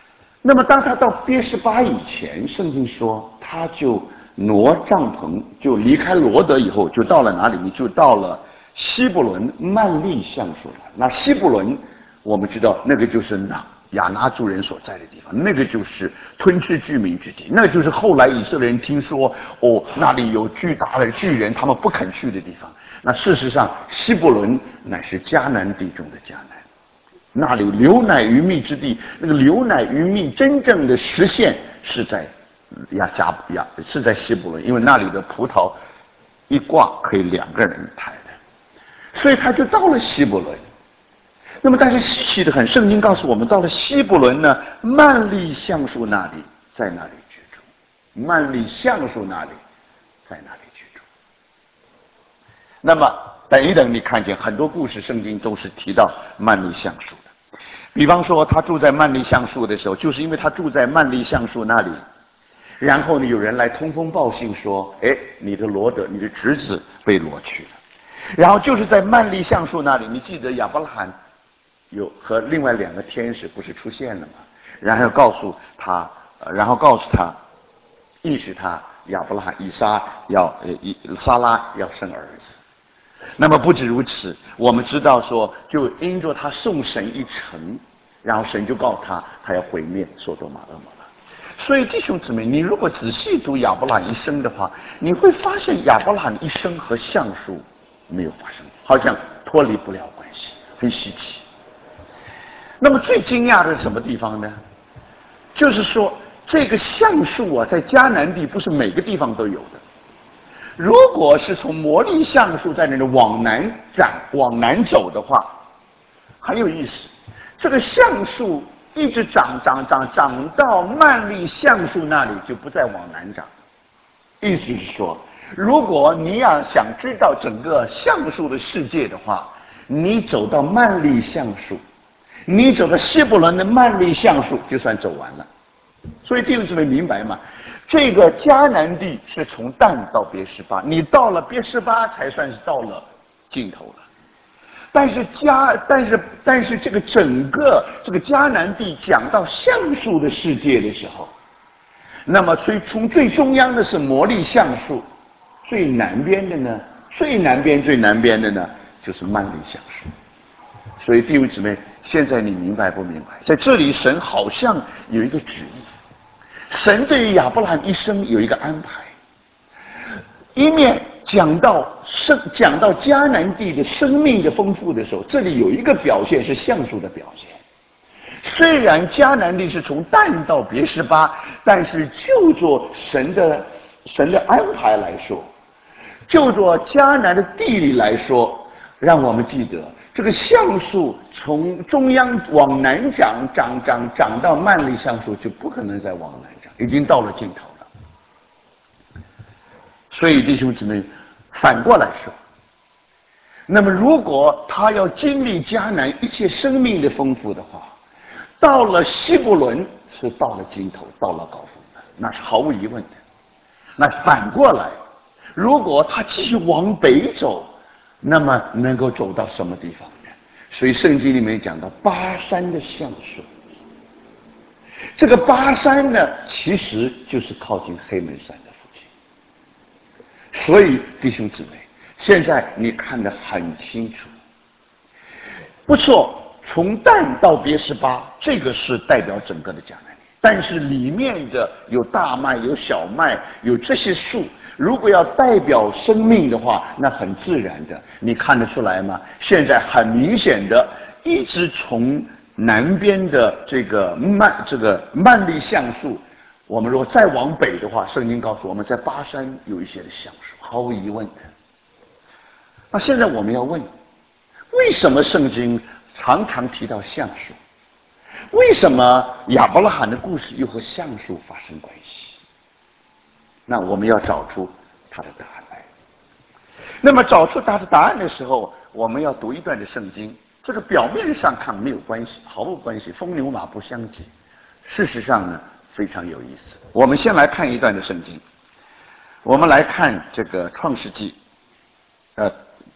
那么当他到别是巴以前，圣经说他就挪帐篷，就离开罗德以后，就到了哪里呢？就到了希伯伦曼利橡树了。那希伯伦，我们知道那个就是哪亚拿族人所在的地方，那个就是吞吃居民之地，那就是后来以色列人听说哦那里有巨大的巨人，他们不肯去的地方。那事实上，希伯伦乃是迦南地中的迦南。那里流奶与蜜之地，那个流奶与蜜真正的实现是在亚加亚是在希伯伦，因为那里的葡萄一挂可以两个人抬的，所以他就到了希伯伦。那么但是稀奇的很，圣经告诉我们，到了希伯伦呢，曼利橡树那里，在那里居住。曼利橡树那里，在那里居住。那么等一等，你看见很多故事，圣经都是提到曼利橡树。比方说，他住在曼利橡树的时候，就是因为他住在曼利橡树那里，然后呢，有人来通风报信说：“哎，你的罗德，你的侄子被掳去了。”然后就是在曼利橡树那里，你记得亚伯拉罕有和另外两个天使不是出现了吗？然后告诉他，呃、然后告诉他，意使他亚伯拉罕以撒要呃以撒拉要生儿子。那么不止如此，我们知道说，就因着他送神一程，然后神就告诉他，他要毁灭所多玛俄摩拉。所以弟兄姊妹，你如果仔细读亚伯拉罕一生的话，你会发现亚伯拉罕一生和橡树没有发生，好像脱离不了关系，很稀奇。那么最惊讶的是什么地方呢？就是说这个橡树啊，在迦南地不是每个地方都有的。如果是从摩利橡树在那里往南长、往南走的话，很有意思。这个橡树一直长、长、长、长到曼利橡树那里，就不再往南长。意思是说，如果你要想知道整个橡树的世界的话，你走到曼利橡树，你走到希伯伦的曼利橡树，就算走完了。所以弟兄姊妹明白吗？这个迦南地是从但到别是巴，你到了别是巴才算是到了尽头了。但是迦，但是但是这个整个这个迦南地讲到橡树的世界的时候，那么最从最中央的是摩利橡树，最南边的呢，最南边最南边的呢就是曼利橡树。所以弟兄姊妹，现在你明白不明白？在这里，神好像有一个旨意。神对于亚伯拉罕一生有一个安排，一面讲到生讲到迦南地的生命的丰富的时候，这里有一个表现是橡树的表现。虽然迦南地是从但到别是巴，但是就做神的神的安排来说，就做迦南的地理来说，让我们记得这个橡树从中央往南长，长长长到曼利橡树，就不可能再往南长，已经到了尽头了。所以弟兄姊妹，反过来说，那么如果他要经历迦南一切生命的丰富的话，到了希伯伦是到了尽头，到了高峰的，那是毫无疑问的。那反过来，如果他继续往北走，那么能够走到什么地方呢？所以圣经里面讲到巴山的橡树，这个巴山呢，其实就是靠近黑门山的附近。所以弟兄姊妹，现在你看得很清楚，不错，从但到别是巴，这个是代表整个的迦南地，但是里面的有大麦，有小麦，有这些树。如果要代表生命的话，那很自然的，你看得出来吗？现在很明显的，一直从南边的这个曼这个曼利橡树，我们如果再往北的话，圣经告诉我们在巴山有一些的橡树，毫无疑问的。那现在我们要问，为什么圣经常常提到橡树？为什么亚伯拉罕的故事又和橡树发生关系？那我们要找出他的答案来。那么找出他的答案的时候，我们要读一段的圣经。这个表面上看没有关系，毫无关系，风牛马不相及。事实上呢，非常有意思。我们先来看一段的圣经。我们来看这个创世纪，呃，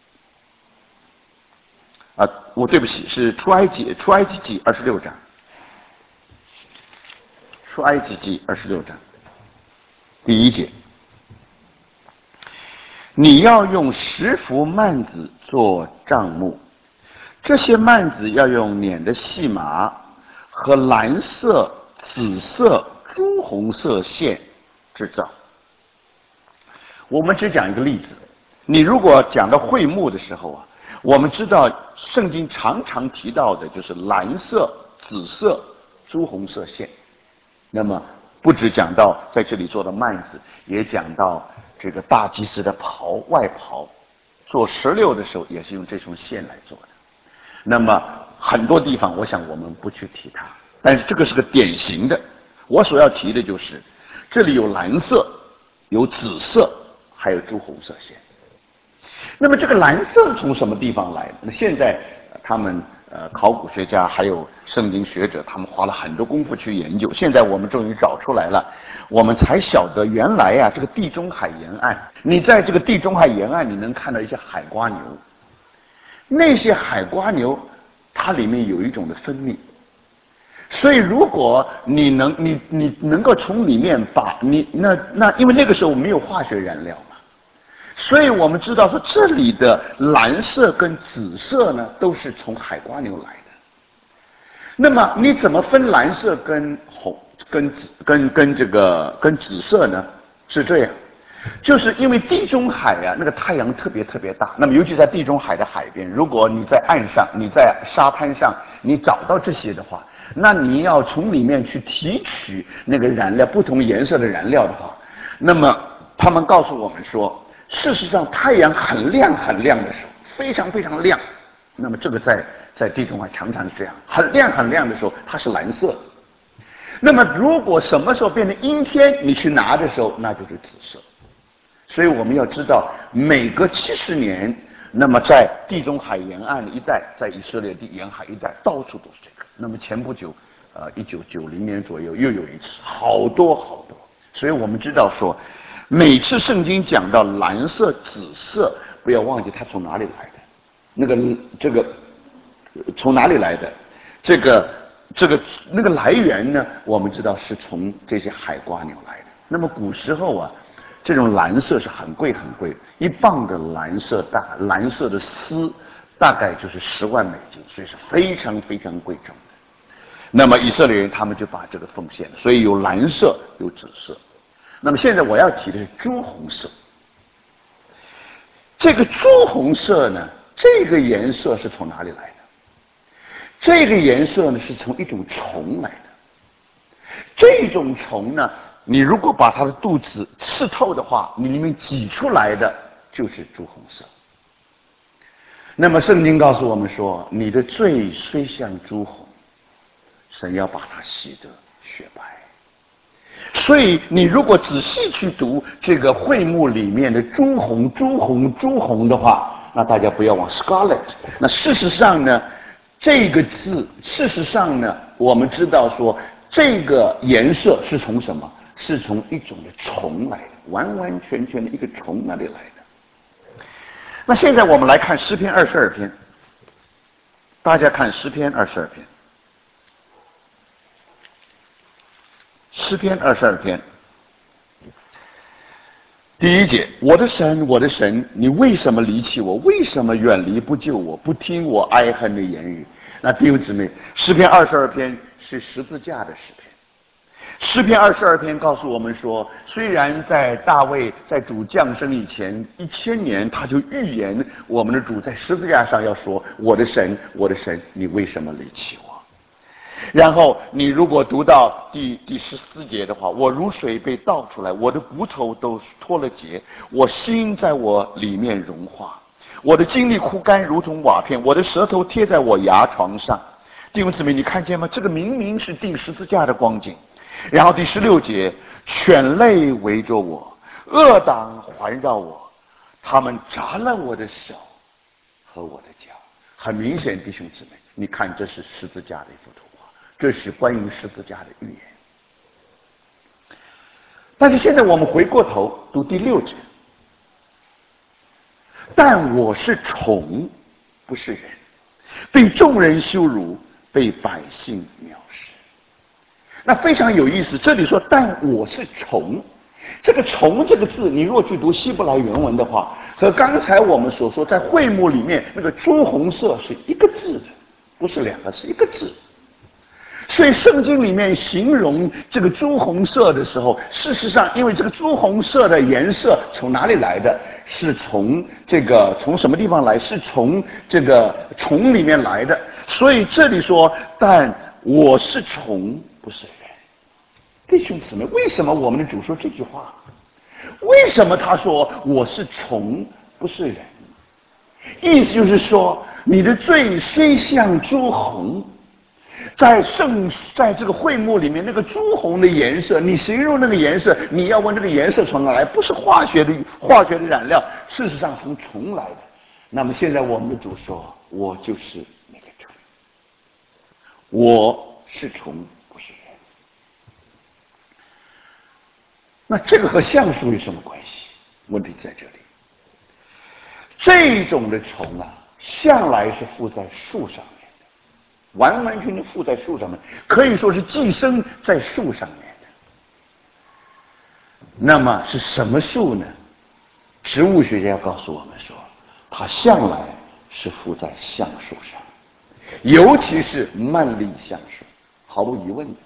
啊，我对不起，是出埃及出埃及记二十六章。 出埃及记二十六章第一节，你要用十幅幔子做帐幕，这些幔子要用捻的细麻和蓝色、紫色、朱红色线制造。我们只讲一个例子，你如果讲到会幕的时候啊，我们知道圣经常常提到的就是蓝色、紫色、朱红色线。那么不只讲到在这里做的幔子，也讲到这个大祭司的袍外袍，做石榴的时候也是用这种线来做的。那么很多地方我想我们不去提它，但是这个是个典型的。我所要提的就是这里有蓝色，有紫色，还有朱红色线。那么这个蓝色从什么地方来的？那现在他们呃考古学家还有圣经学者，他们花了很多功夫去研究。现在我们终于找出来了，我们才晓得原来啊，这个地中海沿岸，你在这个地中海沿岸，你能看到一些海瓜牛。那些海瓜牛，它里面有一种的分泌，所以如果你能你你能够从里面把你那那，因为那个时候没有化学燃料嘛，所以我们知道说这里的蓝色跟紫色呢都是从海瓜牛来的。那么你怎么分蓝色跟红跟紫跟跟这个跟紫色呢？是这样。就是因为地中海啊，那个太阳特别特别大，那么尤其在地中海的海边，如果你在岸上，你在沙滩上，你找到这些的话，那你要从里面去提取那个燃料，不同颜色的燃料的话，那么他们告诉我们说，事实上太阳很亮很亮的时候，非常非常亮，那么这个在在地中海常常是这样，很亮很亮的时候，它是蓝色。那么如果什么时候变成阴天，你去拿的时候，那就是紫色。所以我们要知道，每隔七十年，那么在地中海沿岸一带，在以色列地沿海一带，到处都是这个。那么前不久，呃，一九九零年左右又有一次，好多好多。所以我们知道说，每次圣经讲到蓝色、紫色，不要忘记它从哪里来的，那个这个从哪里来的，这个这个那个来源呢？我们知道是从这些海瓜牛来的。那么古时候啊。这种蓝色是很贵很贵，一磅的蓝色大蓝色的丝大概就是十万美金，所以是非常非常贵重的。那么以色列人他们就把这个奉献了，所以有蓝色有紫色。那么现在我要提的是朱红色。这个朱红色呢，这个颜色是从哪里来的？这个颜色呢是从一种虫来的。这种虫呢，你如果把它的肚子刺透的话，你里面挤出来的就是朱红色。那么圣经告诉我们说，你的罪虽像朱红，神要把它洗得雪白。所以你如果仔细去读这个会幕里面的朱红、朱红、朱红的话，那大家不要往 scarlet。那事实上呢，这个字事实上呢，我们知道说这个颜色是从什么？是从一种的虫来的，完完全全的一个虫那里来的。那现在我们来看诗篇二十二篇，大家看诗篇二十二篇。诗篇二十二篇第一节，我的神，我的神，你为什么离弃我？为什么远离不救我？不听我哀恨的言语？那弟兄姊妹，诗篇二十二篇是十字架的诗篇。诗篇二十二篇告诉我们说，虽然在大卫在主降生以前一千年，他就预言我们的主在十字架上要说：“我的神，我的神，你为什么离弃我？”然后你如果读到第第十四节的话，我如水被倒出来，我的骨头都脱了节，我心在我里面融化，我的精力枯干如同瓦片，我的舌头贴在我牙床上。弟兄姊妹，你看见吗？这个明明是钉十字架的光景。然后第十六节，犬类围着我，恶党环绕我，他们扎了我的手和我的脚。很明显，弟兄姊妹，你看这是十字架的一幅图画，这是关于十字架的预言。但是现在我们回过头读第六节，但我是虫，不是人，被众人羞辱，被百姓藐视。 那非常有意思，这里说但我是虫，这个虫这个字，你若去读希伯来原文的话，和刚才我们所说在会幕里面那个朱红色是一个字的，不是两个，是一个字。所以圣经里面形容这个朱红色的时候，事实上因为这个朱红色的颜色从哪里来的？是从这个从什么地方来？是从这个虫里面来的。所以这里说但我是虫不是人。弟兄姊妹，为什么我们的主说这句话？为什么他说我是虫不是人？意思就是说你的罪虽像朱红，在圣在这个会幕里面，那个朱红的颜色，你形容那个颜色，你要问这个颜色从哪来？不是化学的化学的染料，事实上从虫来的。那么现在我们的主说，我就是那个虫，我是虫，不是人。那这个和橡树有什么关系？问题在这里。这种的虫啊，向来是附在树上面。完完全全附在树上面，可以说是寄生在树上面的。那么是什么树呢？植物学家告诉我们说，它向来是附在橡树上，尤其是曼利橡树，毫无疑问的。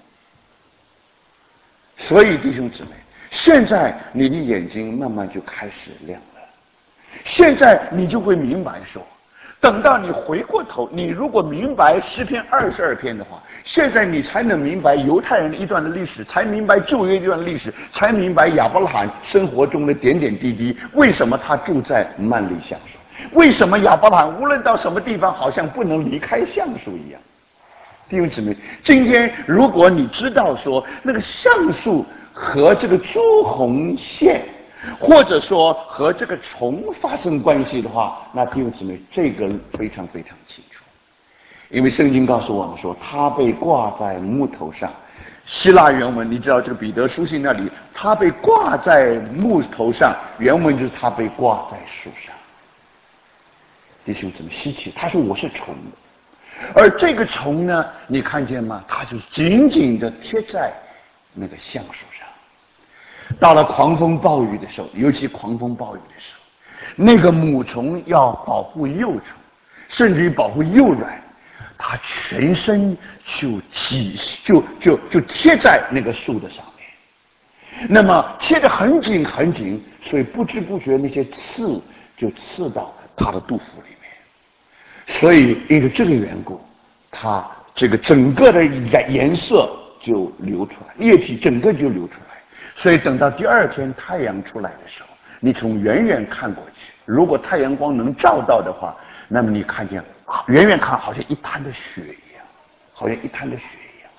所以弟兄姊妹，现在你的眼睛慢慢就开始亮了，现在你就会明白说，等到你回过头，你如果明白诗篇二十二篇的话，现在你才能明白犹太人的一段的历史，才明白旧约一段的历史，才明白亚伯拉罕生活中的点点滴滴。为什么他住在曼利橡树？为什么亚伯拉罕无论到什么地方，好像不能离开橡树一样？弟兄姊妹，今天如果你知道说那个橡树和这个朱红线，或者说和这个虫发生关系的话，那弟兄姊妹，这个非常非常清楚。因为圣经告诉我们说，他被挂在木头上。希腊原文你知道，这个彼得书信那里，他被挂在木头上，原文就是他被挂在树上。弟兄姊妹，稀奇，他说我是虫，而这个虫呢，你看见吗？它就紧紧的贴在那个橡树上。到了狂风暴雨的时候，尤其狂风暴雨的时候，那个母虫要保护幼虫，甚至于保护幼卵，它全身就挤就就就贴在那个树的上面。那么贴得很紧很紧，所以不知不觉那些刺就刺到它的肚腹里面。所以因为这个缘故，它这个整个的颜色就流出来，液体整个就流出来。所以等到第二天太阳出来的时候，你从远远看过去，如果太阳光能照到的话，那么你看见远远看好像一滩的血一样，好像一滩的血一样。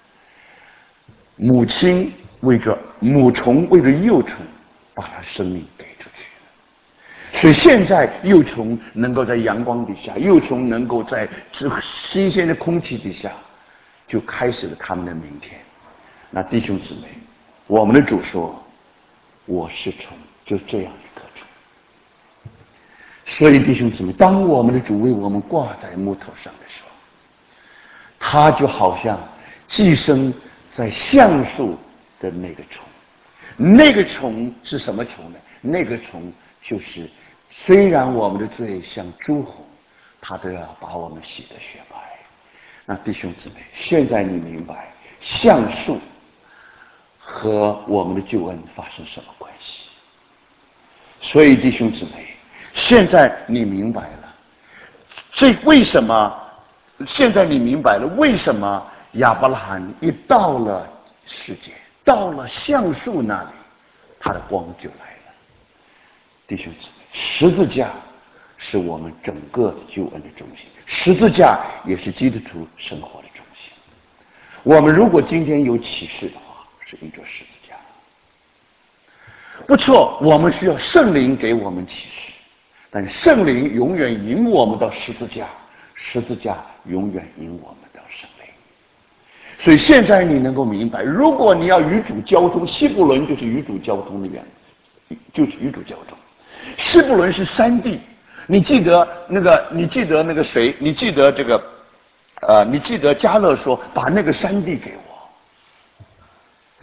母亲为着母虫为着幼虫，把它生命给出去。所以现在幼虫能够在阳光底下，幼虫能够在这新鲜的空气底下，就开始了他们的明天。那弟兄姊妹，我们的主说，我是虫，就这样一颗虫。所以弟兄姊妹，当我们的主为我们挂在木头上的时候，他就好像寄生在橡树的那个虫。那个虫是什么虫呢？那个虫就是虽然我们的罪像朱红，他都要把我们洗得雪白。那弟兄姊妹，现在你明白橡树和我们的救恩发生什么关系？所以弟兄姊妹，现在你明白了，这为什么？现在你明白了为什么亚伯拉罕一到了世界，到了橡树那里，他的光就来了。弟兄姊妹，十字架是我们整个救恩的中心，十字架也是基督徒生活的中心。我们如果今天有启示的话，是因着十字架。不错，我们需要圣灵给我们启示，但圣灵永远引我们到十字架，十字架永远引我们到圣灵。所以现在你能够明白，如果你要与主交通，希伯伦就是与主交通的原因，就是与主交通。希伯伦是山地，你记得那个，你记得那个谁？你记得这个，呃，你记得迦勒说把那个山地给我。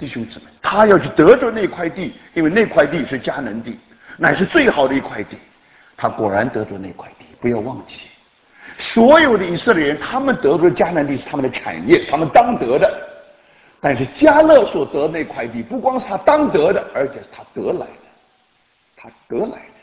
弟兄姊妹，他要去得着那块地，因为那块地是迦南地，乃是最好的一块地。他果然得着那块地，不要忘记，所有的以色列人，他们得着迦南地是他们的产业，是他们当得的。但是迦勒所得那块地，不光是他当得的，而且是他得来的，他得来的。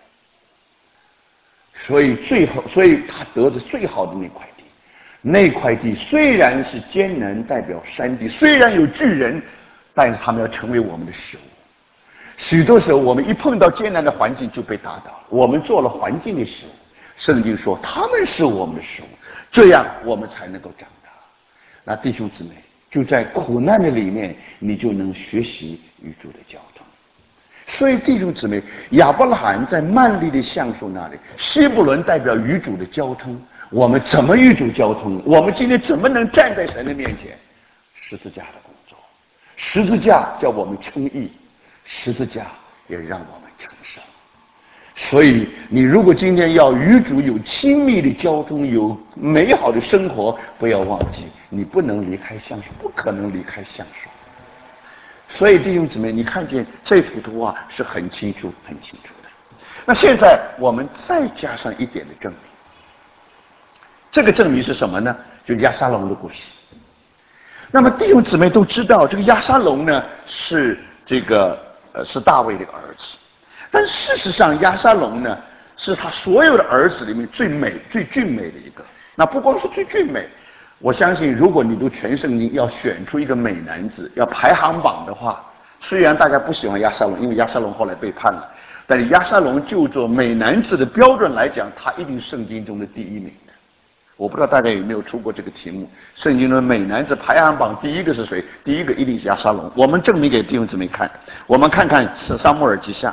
所以最后，所以他得的最好的那块地，那块地虽然是艰难，代表山地，虽然有巨人，但是他们要成为我们的食物。许多时候，我们一碰到艰难的环境就被打倒，我们做了环境的食物。圣经说他们是我们的食物，这样我们才能够长大。那弟兄姊妹，就在苦难的里面，你就能学习与主的交通。所以弟兄姊妹，亚伯拉罕在曼利的橡树那里，希伯伦代表与主的交通。我们怎么与主交通？我们今天怎么能站在神的面前？十字架的工作，十字架叫我们称义，十字架也让我们成圣。所以你如果今天要与主有亲密的交通，有美好的生活，不要忘记你不能离开橡树，不可能离开橡树。所以弟兄姊妹，你看见这幅图画是很清楚很清楚的。那现在我们再加上一点的证明，这个证明是什么呢？就是押沙龙的故事。那么弟兄姊妹都知道，这个押沙龙呢是这个呃是大卫的儿子，但事实上押沙龙呢是他所有的儿子里面最美最俊美的一个。那不光是最俊美，我相信如果你读全圣经要选出一个美男子，要排行榜的话，虽然大家不喜欢押沙龙，因为押沙龙后来背叛了，但是押沙龙就做美男子的标准来讲，他一定是圣经中的第一名的。我不知道大家有没有出过这个题目，圣经的美男子排行榜第一个是谁？第一个一定是押沙龙。我们证明给弟兄姊妹看，我们看看是撒母耳记下，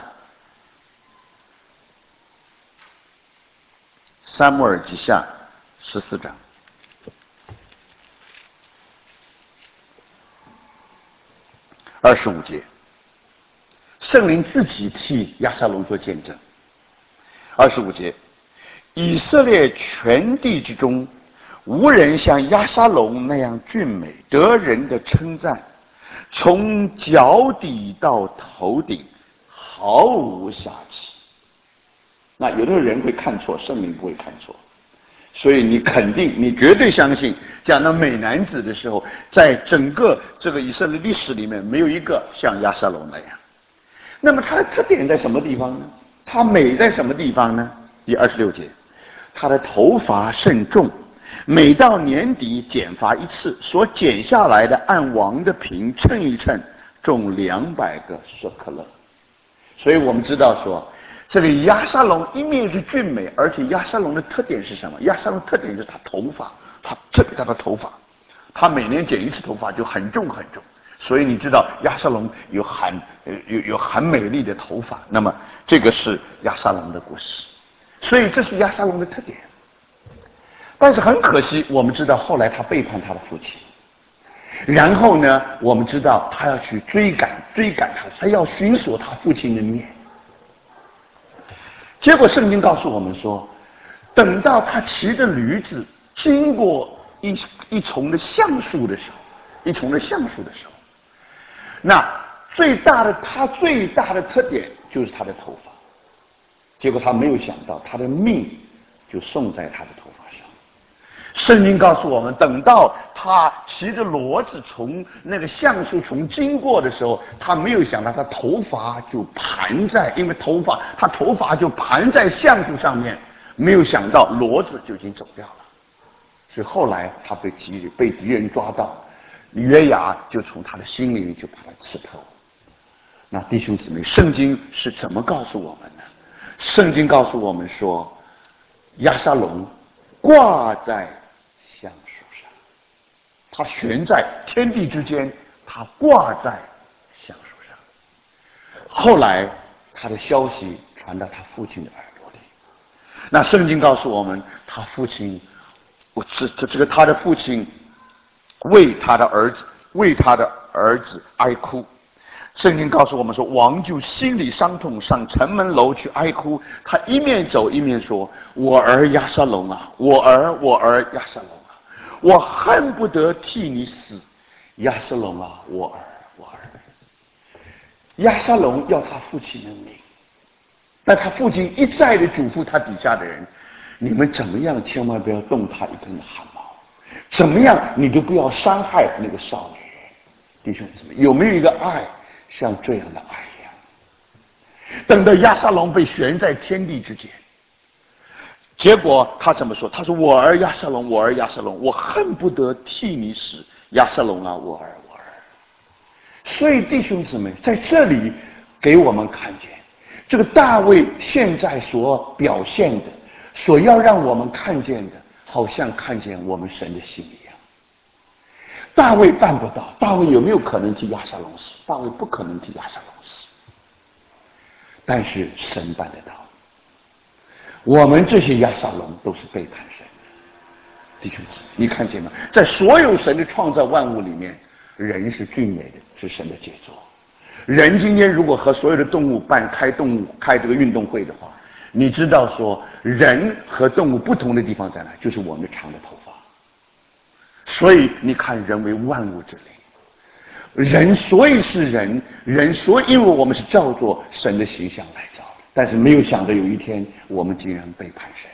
撒母耳记下十四章二十五节，圣灵自己替押沙龙做见证。二十五节，以色列全地之中，无人像押沙龙那样俊美，得人的称赞，从脚底到头顶毫无瑕疵。那有的人会看错，圣灵不会看错，所以你肯定，你绝对相信，讲到美男子的时候，在整个这个以色列历史里面，没有一个像押沙龙那样。那么他的特点在什么地方呢？他美在什么地方呢？第二十六节，他的头发甚重，每到年底剪发一次，所剪下来的按王的平称一称，重两百个舍克勒。所以我们知道说，这个押沙龙一面是俊美，而且押沙龙的特点是什么？押沙龙特点是他头发，他这个他的头发，他每年剪一次头发就很重很重。所以你知道押沙龙有很有有很美丽的头发，那么这个是押沙龙的故事。所以这是押沙龙的特点。但是很可惜，我们知道后来他背叛他的父亲，然后呢，我们知道他要去追赶追赶他，他要寻索他父亲的面。结果圣经告诉我们说，等到他骑着驴子经过一一丛的橡树的时候，一丛的橡树的时候，那最大的他最大的特点就是他的头发。结果他没有想到，他的命就送在他的头发上。圣经告诉我们，等到他骑着骡子从那个橡树丛经过的时候，他没有想到他头发就盘在，因为头发他头发就盘在橡树上面，没有想到骡子就已经走掉了。所以后来他被敌被敌人抓到，约雅就从他的心里就把他刺透。那弟兄姊妹，圣经是怎么告诉我们呢？圣经告诉我们说，押沙龙挂在橡树上，他悬在天地之间，他挂在橡树上。后来他的消息传到他父亲的耳朵里，那圣经告诉我们，他父亲，我这这这个他的父亲为他的儿子为他的儿子哀哭。圣经告诉我们说，王就心里伤痛，上城门楼去哀哭。他一面走一面说：“我儿押沙龙啊，我儿，我儿押沙龙啊，我恨不得替你死，押沙龙啊，我儿，我儿。” 押沙龙要他父亲的命，但他父亲一再的嘱咐他底下的人：你们怎么样，千万不要动他一根汗毛，怎么样你都不要伤害那个少女人。弟兄姊妹，有没有一个爱像这样的爱一样？等到押沙龙被悬在天地之间，结果他怎么说？他说：我儿押沙龙，我儿押沙龙，我恨不得替你死，押沙龙啊，我儿我儿。所以弟兄姊妹，在这里给我们看见这个大卫现在所表现的，所要让我们看见的，好像看见我们神的心一样。大卫办不到，大卫有没有可能替押沙龙死？大卫不可能替押沙龙死，但是神办得到。我们这些押沙龙都是背叛神的，弟兄姊妹，你看见吗？在所有神的创造万物里面，人是最美的，是神的杰作。人今天如果和所有的动物办开动物开这个运动会的话，你知道说人和动物不同的地方在哪？就是我们的长的头发。所以你看，人为万物之灵，人所以是人，人所以因为我们是照作神的形象来造的，但是没有想到有一天我们竟然背叛神。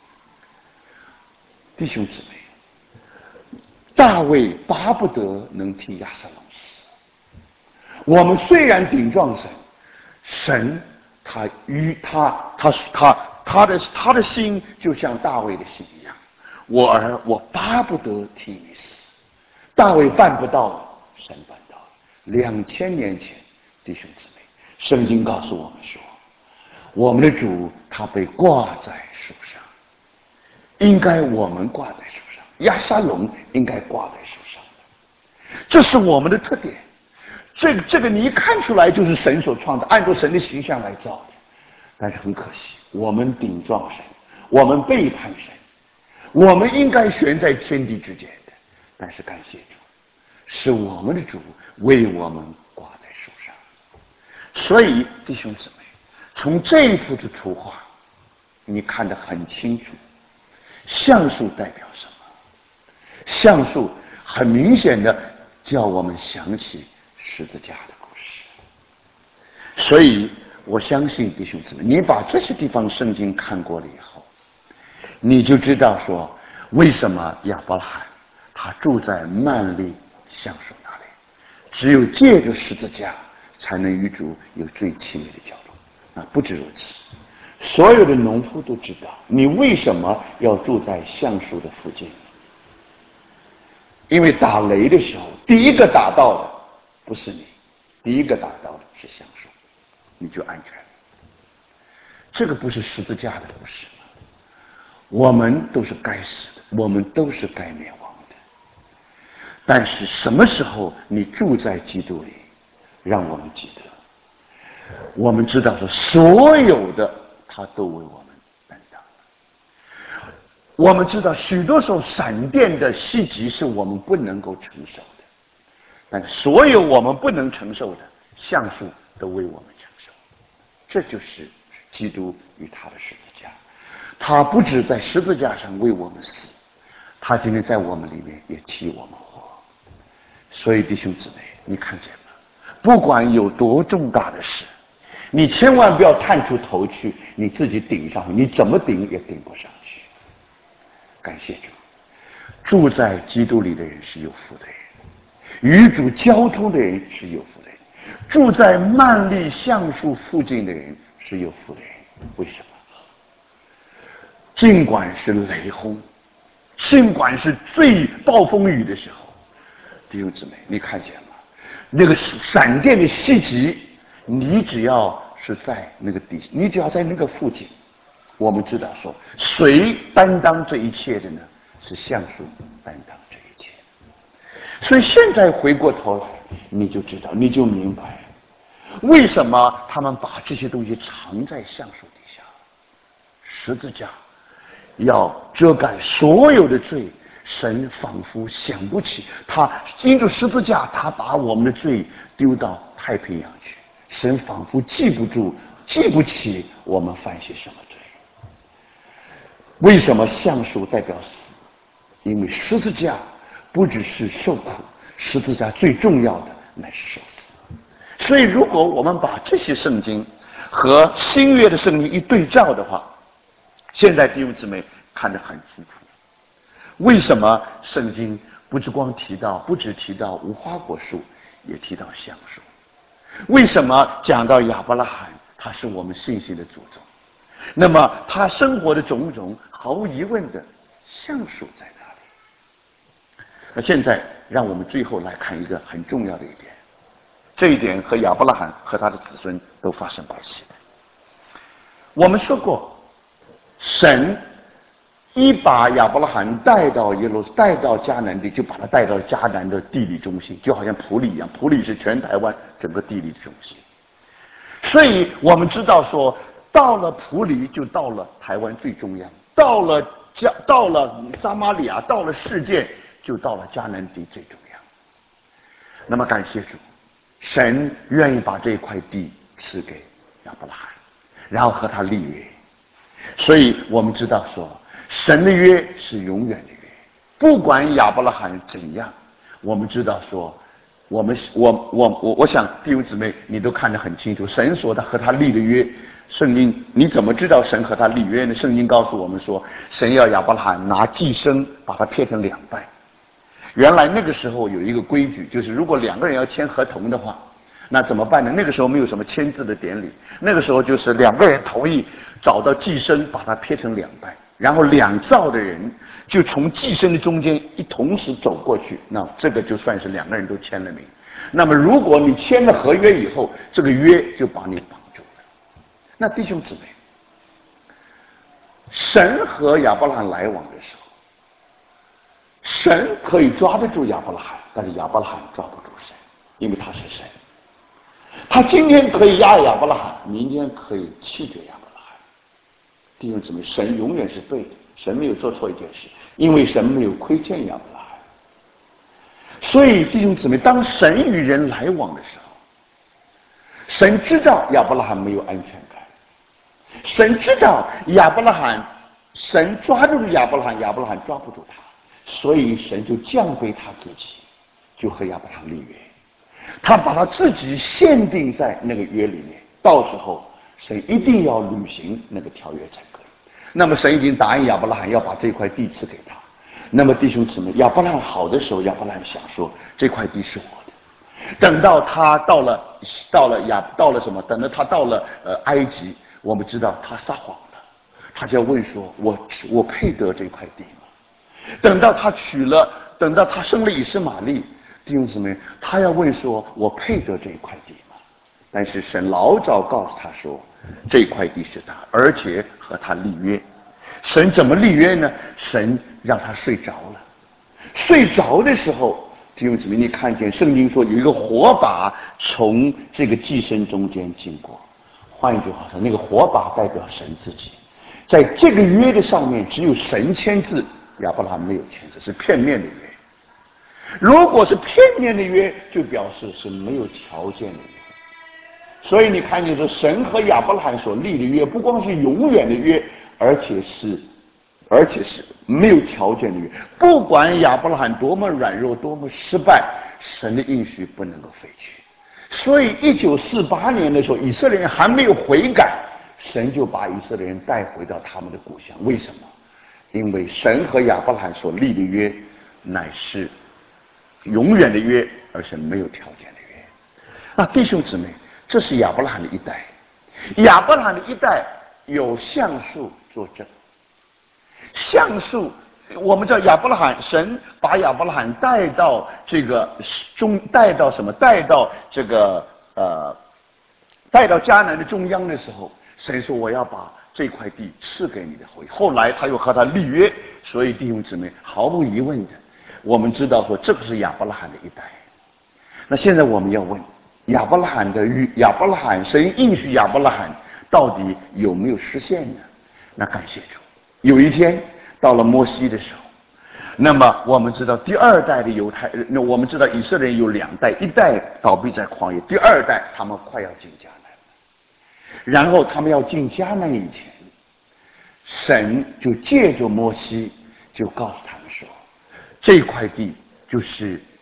弟兄姊妹，大卫巴不得能替押沙龙死。我们虽然顶撞神，神他与他他他他的他的心就像大卫的心一样。我儿，我巴不得替你死。大卫办不到，神办到了。两千年前，弟兄姊妹，圣经告诉我们说，我们的主他被挂在树上，应该我们挂在树上，押沙龙应该挂在树上的，这是我们的特点。这个这个你一看出来就是神所创造，按照神的形象来造的。但是很可惜，我们顶撞神，我们背叛神。我们应该悬在天地之间的，但是感谢主，是我们的主为我们挂在树上。所以弟兄姊妹，从这一幅的图画你看得很清楚，橡树代表什么？橡树很明显的叫我们想起十字架的故事。所以我相信弟兄姊妹，你把这些地方圣经看过了以后，你就知道说，为什么亚伯拉罕他住在幔利橡树那里，只有借着十字架才能与主有最亲密的交流。啊，不止如此，所有的农夫都知道，你为什么要住在橡树的附近？因为打雷的时候，第一个打到的不是你，第一个打到的是橡树，你就安全了。这个不是十字架的故事。我们都是该死的，我们都是该灭亡的。但是什么时候你住在基督里，让我们记得，我们知道说所有的他都为我们担当。我们知道许多时候闪电的袭击是我们不能够承受的，但所有我们不能承受的，橡树都为我们承受。这就是基督与他的十字架。他不止在十字架上为我们死，他今天在我们里面也替我们活。所以弟兄姊妹，你看见吗？不管有多重大的事，你千万不要探出头去，你自己顶上去，你怎么顶也顶不上去。感谢主，住在基督里的人是有福的人，与主交通的人是有福的人，住在幔利橡树附近的人是有福的人。为什么？尽管是雷轰，尽管是最暴风雨的时候，弟兄姊妹，你看见吗？那个闪电的袭击，你只要是在那个地，你只要在那个附近，我们知道说，谁担当这一切的呢？是橡树担当这一切。所以现在回过头来，你就知道，你就明白，为什么他们把这些东西藏在橡树底下，十字架。要遮盖所有的罪，神仿佛想不起，他因着十字架，他把我们的罪丢到太平洋去，神仿佛记不住，记不起我们犯些什么罪。为什么橡树代表死？因为十字架不只是受苦，十字架最重要的乃是受死。 所以，如果我们把这些圣经和新约的圣经一对照的话，现在弟兄姊妹看得很清楚。为什么圣经不只光提到，不只提到无花果树，也提到橡树？为什么讲到亚伯拉罕，他是我们信心的祖宗？那么他生活的种种，毫无疑问的，橡树在哪里？那现在让我们最后来看一个很重要的一点，这一点和亚伯拉罕和他的子孙都发生关系的。我们说过，神一把亚伯拉罕带到耶路带到迦南地，就把他带到迦南的地理中心，就好像埔里一样，埔里是全台湾整个地理的中心。所以我们知道说，到了埔里就到了台湾最中央，到了加到了撒马利亚，到了世界就到了迦南地最中央。那么感谢主，神愿意把这块地赐给亚伯拉罕，然后和他立约。所以我们知道说，神的约是永远的约，不管亚伯拉罕怎样，我们知道说，我们我我我我想弟兄姊妹你都看得很清楚，神说他和他立的约，圣经你怎么知道神和他立约呢？圣经告诉我们说，神要亚伯拉罕拿寄生把它撇成两半。原来那个时候有一个规矩，就是如果两个人要签合同的话，那怎么办呢？那个时候没有什么签字的典礼，那个时候就是两个人同意找到寄生把它撇成两半，然后两造的人就从寄生的中间一同时走过去，那这个就算是两个人都签了名。那么如果你签了合约以后，这个约就把你绑住了。那弟兄姊妹，神和亚伯拉罕来往的时候，神可以抓得住亚伯拉罕，但是亚伯拉罕抓不住神，因为他是神。他今天可以压亚伯拉罕，明天可以弃绝亚伯拉罕。弟兄姊妹，神永远是对的，神没有做错一件事，因为神没有亏欠亚伯拉罕。所以弟兄姊妹，当神与人来往的时候，神知道亚伯拉罕没有安全感，神知道亚伯拉罕，神抓住了亚伯拉罕，亚伯拉罕抓不住他，所以神就降卑他自己，就和亚伯拉罕立约。他把他自己限定在那个约里面，到时候神一定要履行那个条约才可以。那么神已经答应亚伯拉罕要把这块地赐给他。那么弟兄姊妹，亚伯拉罕好的时候，亚伯拉罕想说这块地是我的。等到他到了到了亚到了什么？等到他到了呃埃及，我们知道他撒谎了，他就要问说：我我配得这块地吗？等到他娶了，等到他生了以实玛利。弟兄姊妹，他要问说：我配得这一块地吗？但是神老早告诉他说，这块地是他，而且和他立约。神怎么立约呢？神让他睡着了。睡着的时候，弟兄姊妹，你看见圣经说有一个火把从这个寄生中间经过。换一句话说，那个火把代表神自己。在这个约的上面，只有神签字，亚伯拉罕没有签字，是片面的约。如果是片面的约，就表示是没有条件的约。所以你看见说，神和亚伯拉罕所立的约，不光是永远的约，而且是，而且是没有条件的约。不管亚伯拉罕多么软弱，多么失败，神的应许不能够废去。所以，一九四八年的时候，以色列人还没有悔改，神就把以色列人带回到他们的故乡。为什么？因为神和亚伯拉罕所立的约，乃是永远的约，而且没有条件的约。那弟兄姊妹，这是亚伯拉罕的一代。亚伯拉罕的一代有橡树作证。橡树，我们知道亚伯拉罕，神把亚伯拉罕带到这个中，带到什么？带到这个呃，带到迦南的中央的时候，神说我要把这块地赐给你的后裔。后来他又和他立约，所以弟兄姊妹，毫无疑问的，我们知道说这个是亚伯拉罕的一代。那现在我们要问，亚伯拉罕的预亚伯拉罕神应许亚伯拉罕到底有没有实现呢？那感谢主，有一天到了摩西的时候，那么我们知道第二代的犹太人，那我们知道以色列人有两代，一代倒闭在旷野，第二代他们快要进迦南，然后他们要进迦南以前，神就借着摩西就告诉他们说，这块地就是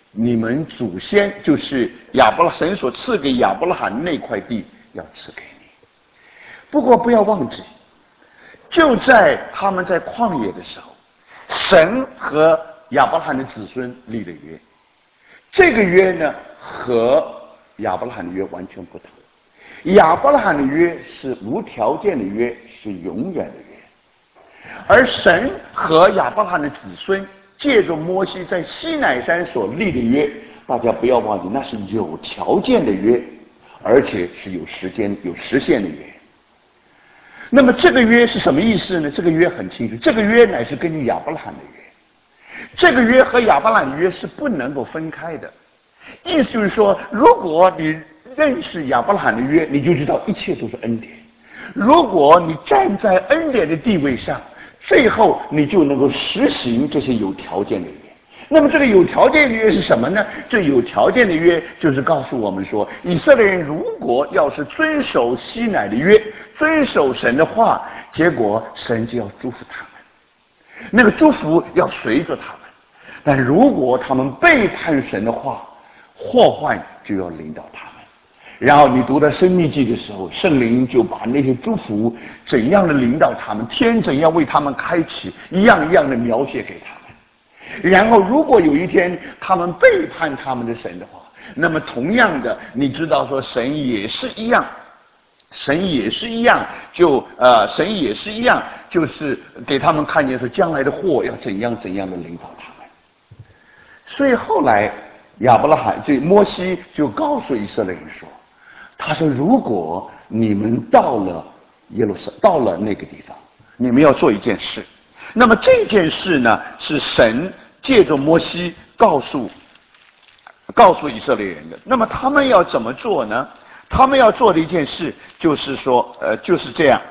你们祖先就是亚伯拉神所赐给亚伯拉罕那块地要赐给你。不过不要忘记，就在他们在旷野的时候，神和亚伯拉罕的子孙立了约。这个约呢和亚伯拉罕的约完全不同。亚伯拉罕的约是无条件的约，是永远的约，而神和亚伯拉罕的子孙借着摩西在西乃山所立的约，大家不要忘记，那是有条件的约，而且是有时间有时限的约。那么这个约是什么意思呢？这个约很清楚，这个约乃是根据亚伯拉罕的约，这个约和亚伯拉罕的约是不能够分开的。意思就是说，如果你认识亚伯拉罕的约，你就知道一切都是恩典。如果你站在恩典的地位上，最后你就能够实行这些有条件的约。那么这个有条件的约是什么呢？这有条件的约就是告诉我们说，以色列人如果要是遵守西乃的约，遵守神的话，结果神就要祝福他们，那个祝福要随着他们。但如果他们背叛神的话，祸患就要临到他们。然后你读到申命记的时候，圣灵就把那些祝福怎样的临到他们，天怎样为他们开启，一样一样的描写给他们。然后如果有一天他们背叛他们的神的话，那么同样的，你知道说神也是一样，神也是一样，就呃神也是一样，就是给他们看见说将来的祸要怎样怎样的领导他们。所以后来亚伯拉罕这摩西就告诉以色列人说，他说如果你们到了耶路撒到了那个地方，你们要做一件事。那么这件事呢，是神借着摩西告诉告诉以色列人的。那么他们要怎么做呢？他们要做的一件事就是说，呃，就是这样。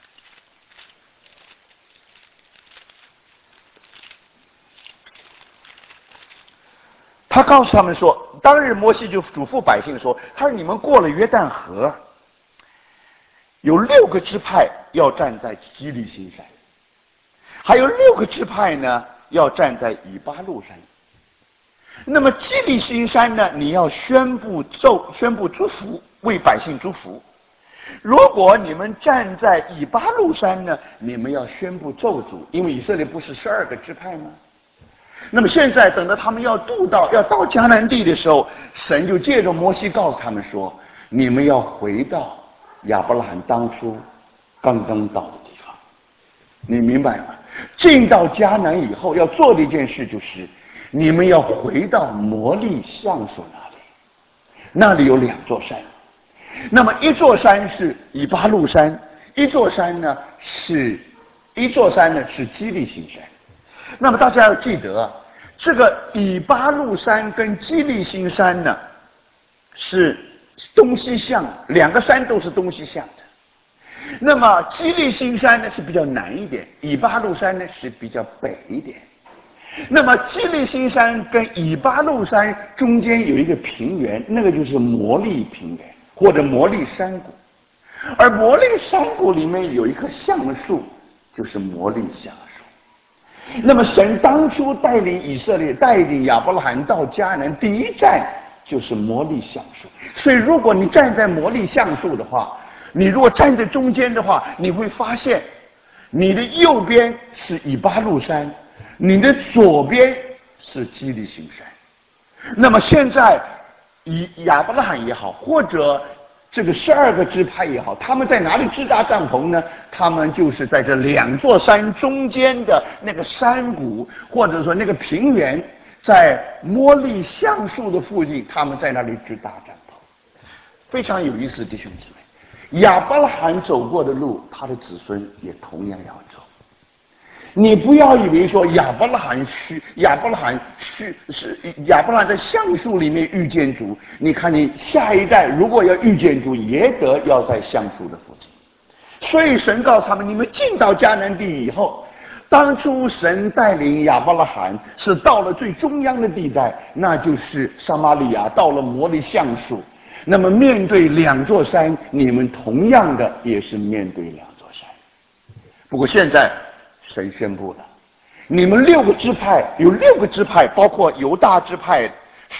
他告诉他们说，当日摩西就嘱咐百姓说，他说你们过了约旦河，有六个支派要站在基利心山，还有六个支派呢要站在以巴路山。那么基利心山呢，你要宣布咒宣布祝福，为百姓祝福。如果你们站在以巴路山呢，你们要宣布咒诅，因为以色列不是十二个支派吗？那么现在等到他们要渡到要到迦南地的时候，神就借着摩西告诉他们说，你们要回到亚伯拉罕当初刚刚到的地方。你明白吗？进到迦南以后要做的一件事就是你们要回到摩利橡树那里，那里有两座山。那么一座山是以巴路山，一座山呢是一座山呢是基利心山。那么大家要记得，这个以巴路山跟基利心山呢是东西向，两个山都是东西向的。那么基利心山呢是比较南一点，以巴路山呢是比较北一点。那么基利心山跟以巴路山中间有一个平原，那个就是摩利平原或者摩利山谷，而摩利山谷里面有一棵橡树，就是摩利橡树。那么神当初带领以色列带领亚伯拉罕到迦南，第一站就是摩利橡树。所以如果你站在摩利橡树的话，你如果站在中间的话，你会发现你的右边是以巴路山，你的左边是基利心山。那么现在以亚伯拉罕也好，或者这个十二个支派也好，他们在哪里支搭帐篷呢？他们就是在这两座山中间的那个山谷，或者说那个平原，在摩利橡树的附近，他们在那里支搭帐篷。非常有意思，弟兄姊妹，亚伯拉罕走过的路，他的子孙也同样要走。你不要以为说亚伯拉罕是亚伯拉罕是是亚伯拉罕在橡树里面遇见主，你看你下一代如果要遇见主，也得要在橡树的附近。所以神告诉他们，你们进到迦南地以后，当初神带领亚伯拉罕是到了最中央的地带，那就是撒玛利亚，到了摩利橡树。那么面对两座山，你们同样的也是面对两座山。不过现在神宣布了，你们六个支派有六个支派，包括犹大支派，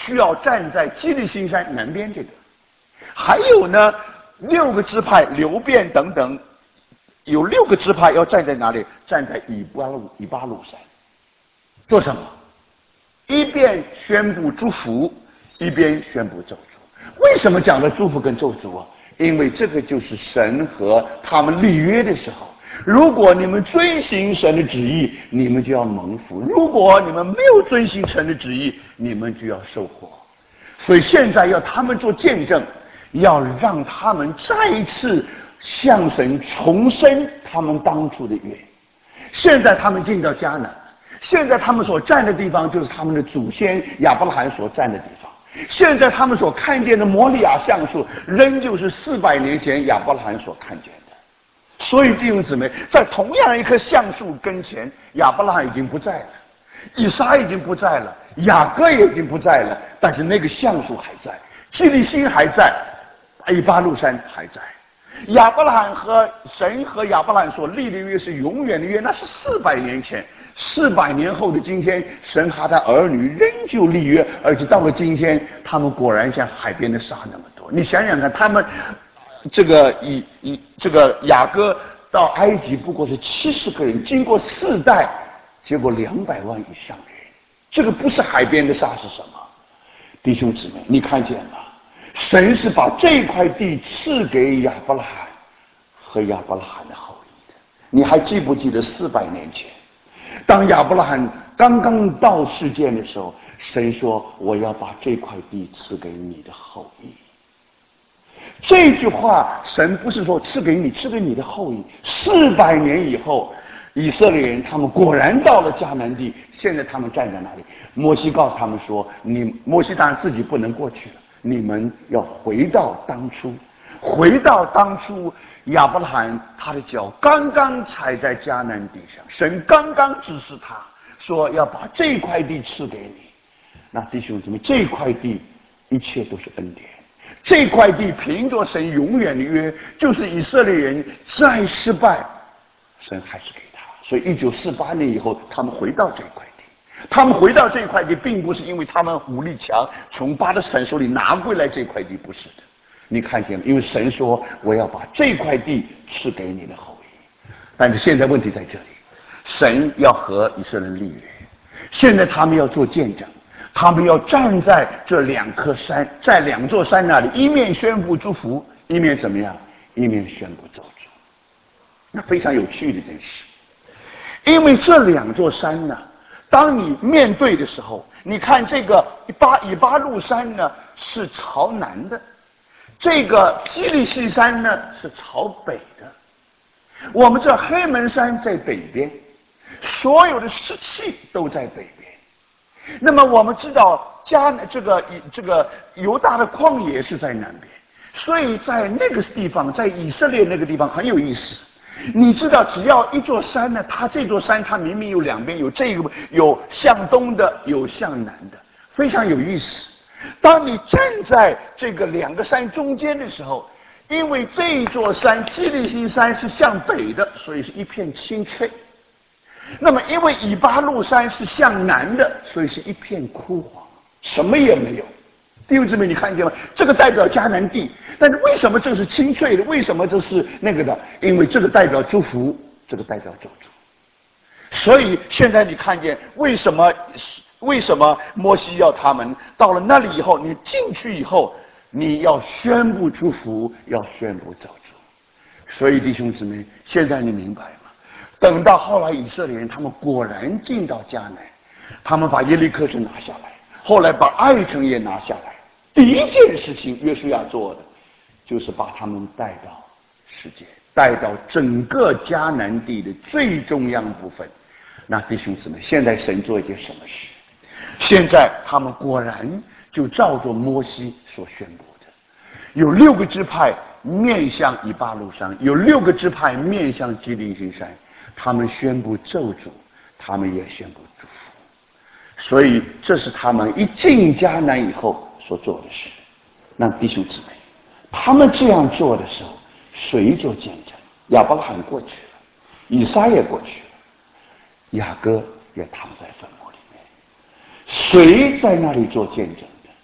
需要站在基利心山南边这个，还有呢六个支派流变等等，有六个支派要站在哪里？站在以巴路以巴路山，做什么？一边宣布祝福，一边宣布咒诅。为什么讲的祝福跟咒诅啊？因为这个就是神和他们立约的时候，如果你们遵行神的旨意，你们就要蒙福；如果你们没有遵行神的旨意，你们就要受祸。所以现在要他们做见证，要让他们再一次向神重申他们当初的约。现在他们进到迦南，现在他们所站的地方就是他们的祖先亚伯拉罕所站的地方。现在他们所看见的摩利亚橡树，仍旧是四百年前亚伯拉罕所看见的。所以弟兄姊妹，在同样一棵橡树跟前，亚伯拉罕已经不在了，以撒已经不在了，雅各也已经不在了，但是那个橡树还在，基利心还在，以巴路山还在。亚伯拉罕和神和亚伯拉罕所立的约是永远的约，那是四百年前。四百年后的今天，神和他儿女仍旧立约，而且到了今天，他们果然像海边的沙那么多。你想想看，他们这个以以这个雅各到埃及不过是七十个人，经过四代，结果两百万以上的人，这个不是海边的沙是什么？弟兄姊妹，你看见吗？神是把这块地赐给亚伯拉罕和亚伯拉罕的后裔的。你还记不记得四百年前？当亚伯拉罕刚刚到世间的时候，神说：“我要把这块地赐给你的后裔。”这句话，神不是说赐给你，赐给你的后裔。四百年以后，以色列人他们果然到了迦南地。现在他们站在哪里？摩西告诉他们说：“你摩西当然自己不能过去了，你们要回到当初，回到当初。”亚伯拉罕他的脚刚刚踩在迦南地上，神刚刚指示他说要把这块地赐给你。那弟兄姊妹，这块地一切都是恩典。这块地凭着神永远的约，就是以色列人再失败，神还是给他。所以一九四八年以后，他们回到这块地。他们回到这块地，并不是因为他们武力强，从巴勒斯坦手里拿回来这块地，不是的。你看见了？因为神说我要把这块地赐给你的后裔。但是现在问题在这里，神要和以色列人立约，现在他们要做见证，他们要站在这两颗山，在两座山那里，一面宣布祝福，一面怎么样？一面宣布咒诅。那非常有趣的一件事，因为这两座山呢，当你面对的时候，你看这个以巴以巴路山呢是朝南的，这个基利西山呢是朝北的。我们这黑门山在北边，所有的湿气都在北边。那么我们知道加这个这个犹大的旷野是在南边，所以在那个地方，在以色列那个地方很有意思。你知道，只要一座山呢，它这座山它明明有两边，有这个有向东的，有向南的，非常有意思。当你站在这个两个山中间的时候，因为这一座山基利西山是向北的，所以是一片青翠。那么因为以巴路山是向南的，所以是一片枯黄，什么也没有。弟兄姊妹，你看见吗？这个代表迦南地，但是为什么这是青翠的？为什么这是那个的？因为这个代表祝福，这个代表咒诅。所以现在你看见为什么为什么摩西要他们到了那里以后，你进去以后，你要宣布祝福，要宣布咒诅。所以弟兄姊妹，现在你明白吗？等到后来以色列人他们果然进到迦南，他们把耶利哥城拿下来，后来把爱城也拿下来。第一件事情约书亚做的，就是把他们带到世界，带到整个迦南地的最中央部分。那弟兄姊妹，现在神做一件什么事？现在他们果然就照着摩西所宣布的，有六个支派面向以巴路山，有六个支派面向基利心山，他们宣布咒诅，他们也宣布祝福。所以这是他们一进迦南以后所做的事。那弟兄姊妹，他们这样做的时候，谁做见证？亚伯拉罕过去了，以撒也过去了，雅各也躺在坟墓里面。谁在那里做见证的？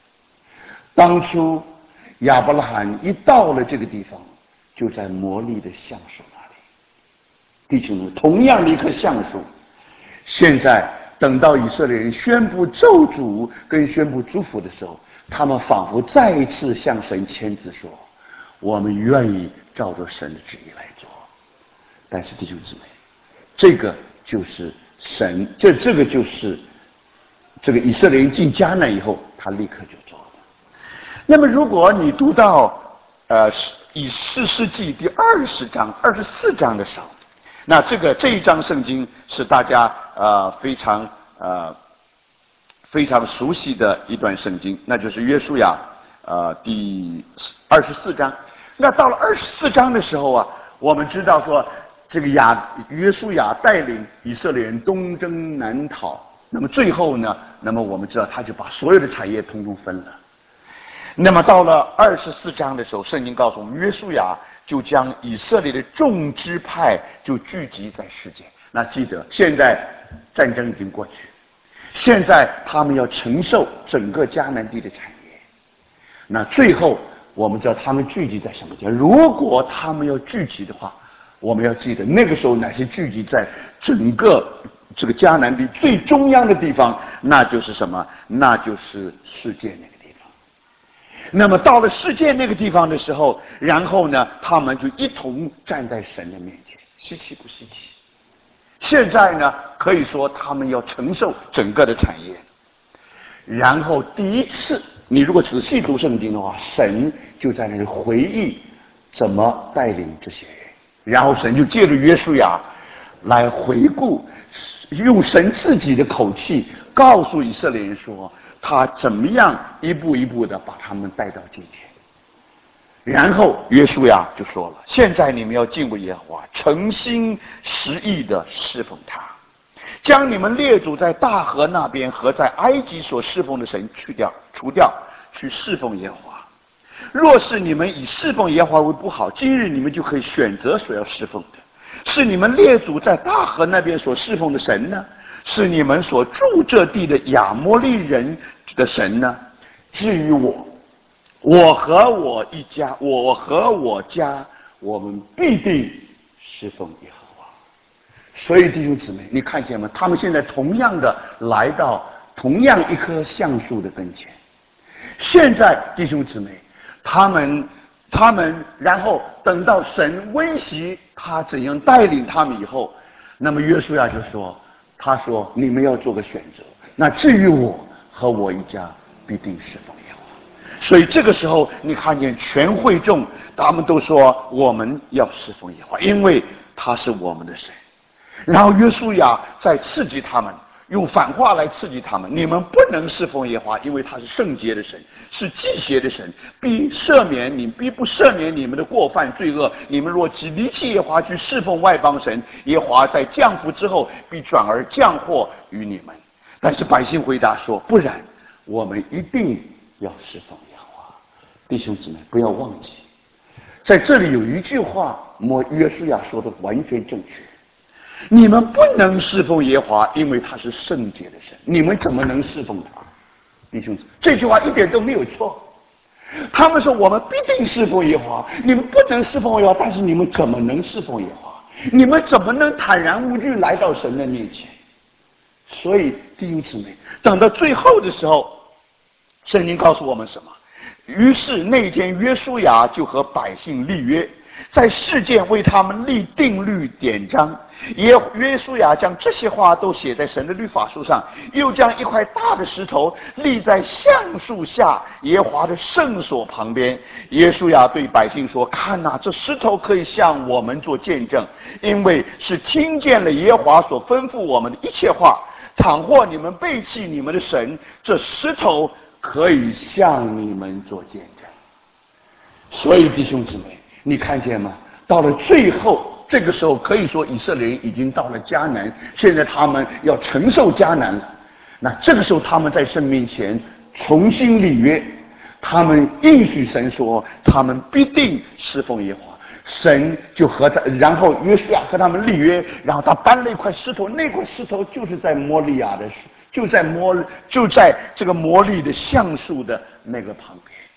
当初亚伯拉罕一到了这个地方，就在摩利的橡树那里。弟兄们，同样的一棵橡树，现在等到以色列人宣布咒诅跟宣布祝福的时候，他们仿佛再一次向神签字说，我们愿意照着神的旨意来做。但是弟兄姊妹，这个就是神，这这个就是这个以色列人进迦南以后，他立刻就做的。那么如果你读到呃以士师记第二十章、二十四章的时候，那这个这一章圣经是大家呃非常呃非常熟悉的一段圣经，那就是约书亚呃第二十四章。那到了二十四章的时候啊，我们知道说这个亚约书亚带领以色列人东征南讨，那么最后呢，那么我们知道他就把所有的产业统统分了。那么到了二十四章的时候，圣经告诉我们，约书亚就将以色列的众支派就聚集在世界。那记得，现在战争已经过去，现在他们要承受整个迦南地的产业。那最后我们知道他们聚集在什么地方？如果他们要聚集的话，我们要记得那个时候乃是聚集在整个这个迦南地最中央的地方，那就是什么？那就是世界那个地方。那么到了世界那个地方的时候，然后呢，他们就一同站在神的面前，稀奇不稀奇？现在呢，可以说他们要承受整个的产业。然后第一次，你如果仔细读圣经的话，神就在那里回忆怎么带领这些人，然后神就借着约书亚来回顾，用神自己的口气告诉以色列人说，他怎么样一步一步的把他们带到今天。然后约书亚就说了，现在你们要敬畏耶和华，诚心实意的侍奉他，将你们列祖在大河那边和在埃及所侍奉的神去掉除掉，去侍奉耶和华。若是你们以侍奉耶和华为不好，今日你们就可以选择所要侍奉的，是你们列祖在大河那边所侍奉的神呢，是你们所住这地的亚摩利人的神呢？至于我，我和我一家，我和我家，我们必定侍奉耶和华。所以弟兄姊妹，你看见吗？他们现在同样的来到同样一棵橡树的跟前。现在弟兄姊妹，他们他们然后等到神威胁他怎样带领他们以后，那么约书亚就说，他说你们要做个选择，那至于我和我一家，必定侍奉耶和华。所以这个时候你看见全会众他们都说我们要侍奉耶和华，因为他是我们的神。然后约书亚在刺激他们，用反话来刺激他们，你们不能侍奉耶和华，因为他是圣洁的神，是祭邪的神，必赦免你必不赦免你们的过犯罪恶。你们若只离弃耶和华去侍奉外邦神，耶和华在降福之后必转而降祸于你们。但是百姓回答说，不然，我们一定要侍奉耶和华。弟兄姊妹，不要忘记，在这里有一句话，摩约书亚说的完全正确，你们不能侍奉耶和华，因为他是圣洁的神，你们怎么能侍奉他？弟兄，这句话一点都没有错。他们说我们必定侍奉耶和华，你们不能侍奉耶和华，但是你们怎么能侍奉耶和华？你们怎么能坦然无惧来到神的面前？所以弟兄姊妹，等到最后的时候，圣经告诉我们什么？于是那天约书亚就和百姓立约，在世界为他们立定律典章。耶约书亚将这些话都写在神的律法书上，又将一块大的石头立在橡树下耶和华的圣所旁边。约书亚对百姓说，看哪，这石头可以向我们做见证，因为是听见了耶和华所吩咐我们的一切话。倘或你们背弃你们的神，这石头可以向你们做见证。所以弟兄姊妹，你看见吗？到了最后这个时候，可以说以色列人已经到了迦南，现在他们要承受迦南了。那这个时候他们在神面前重新立约，他们应许神说他们必定侍奉耶和华。神就和他，然后约书亚和他们立约，然后他搬了一块石头，那块石头就是在摩利亚的，就在摩就在这个摩利的橡树的那个旁边。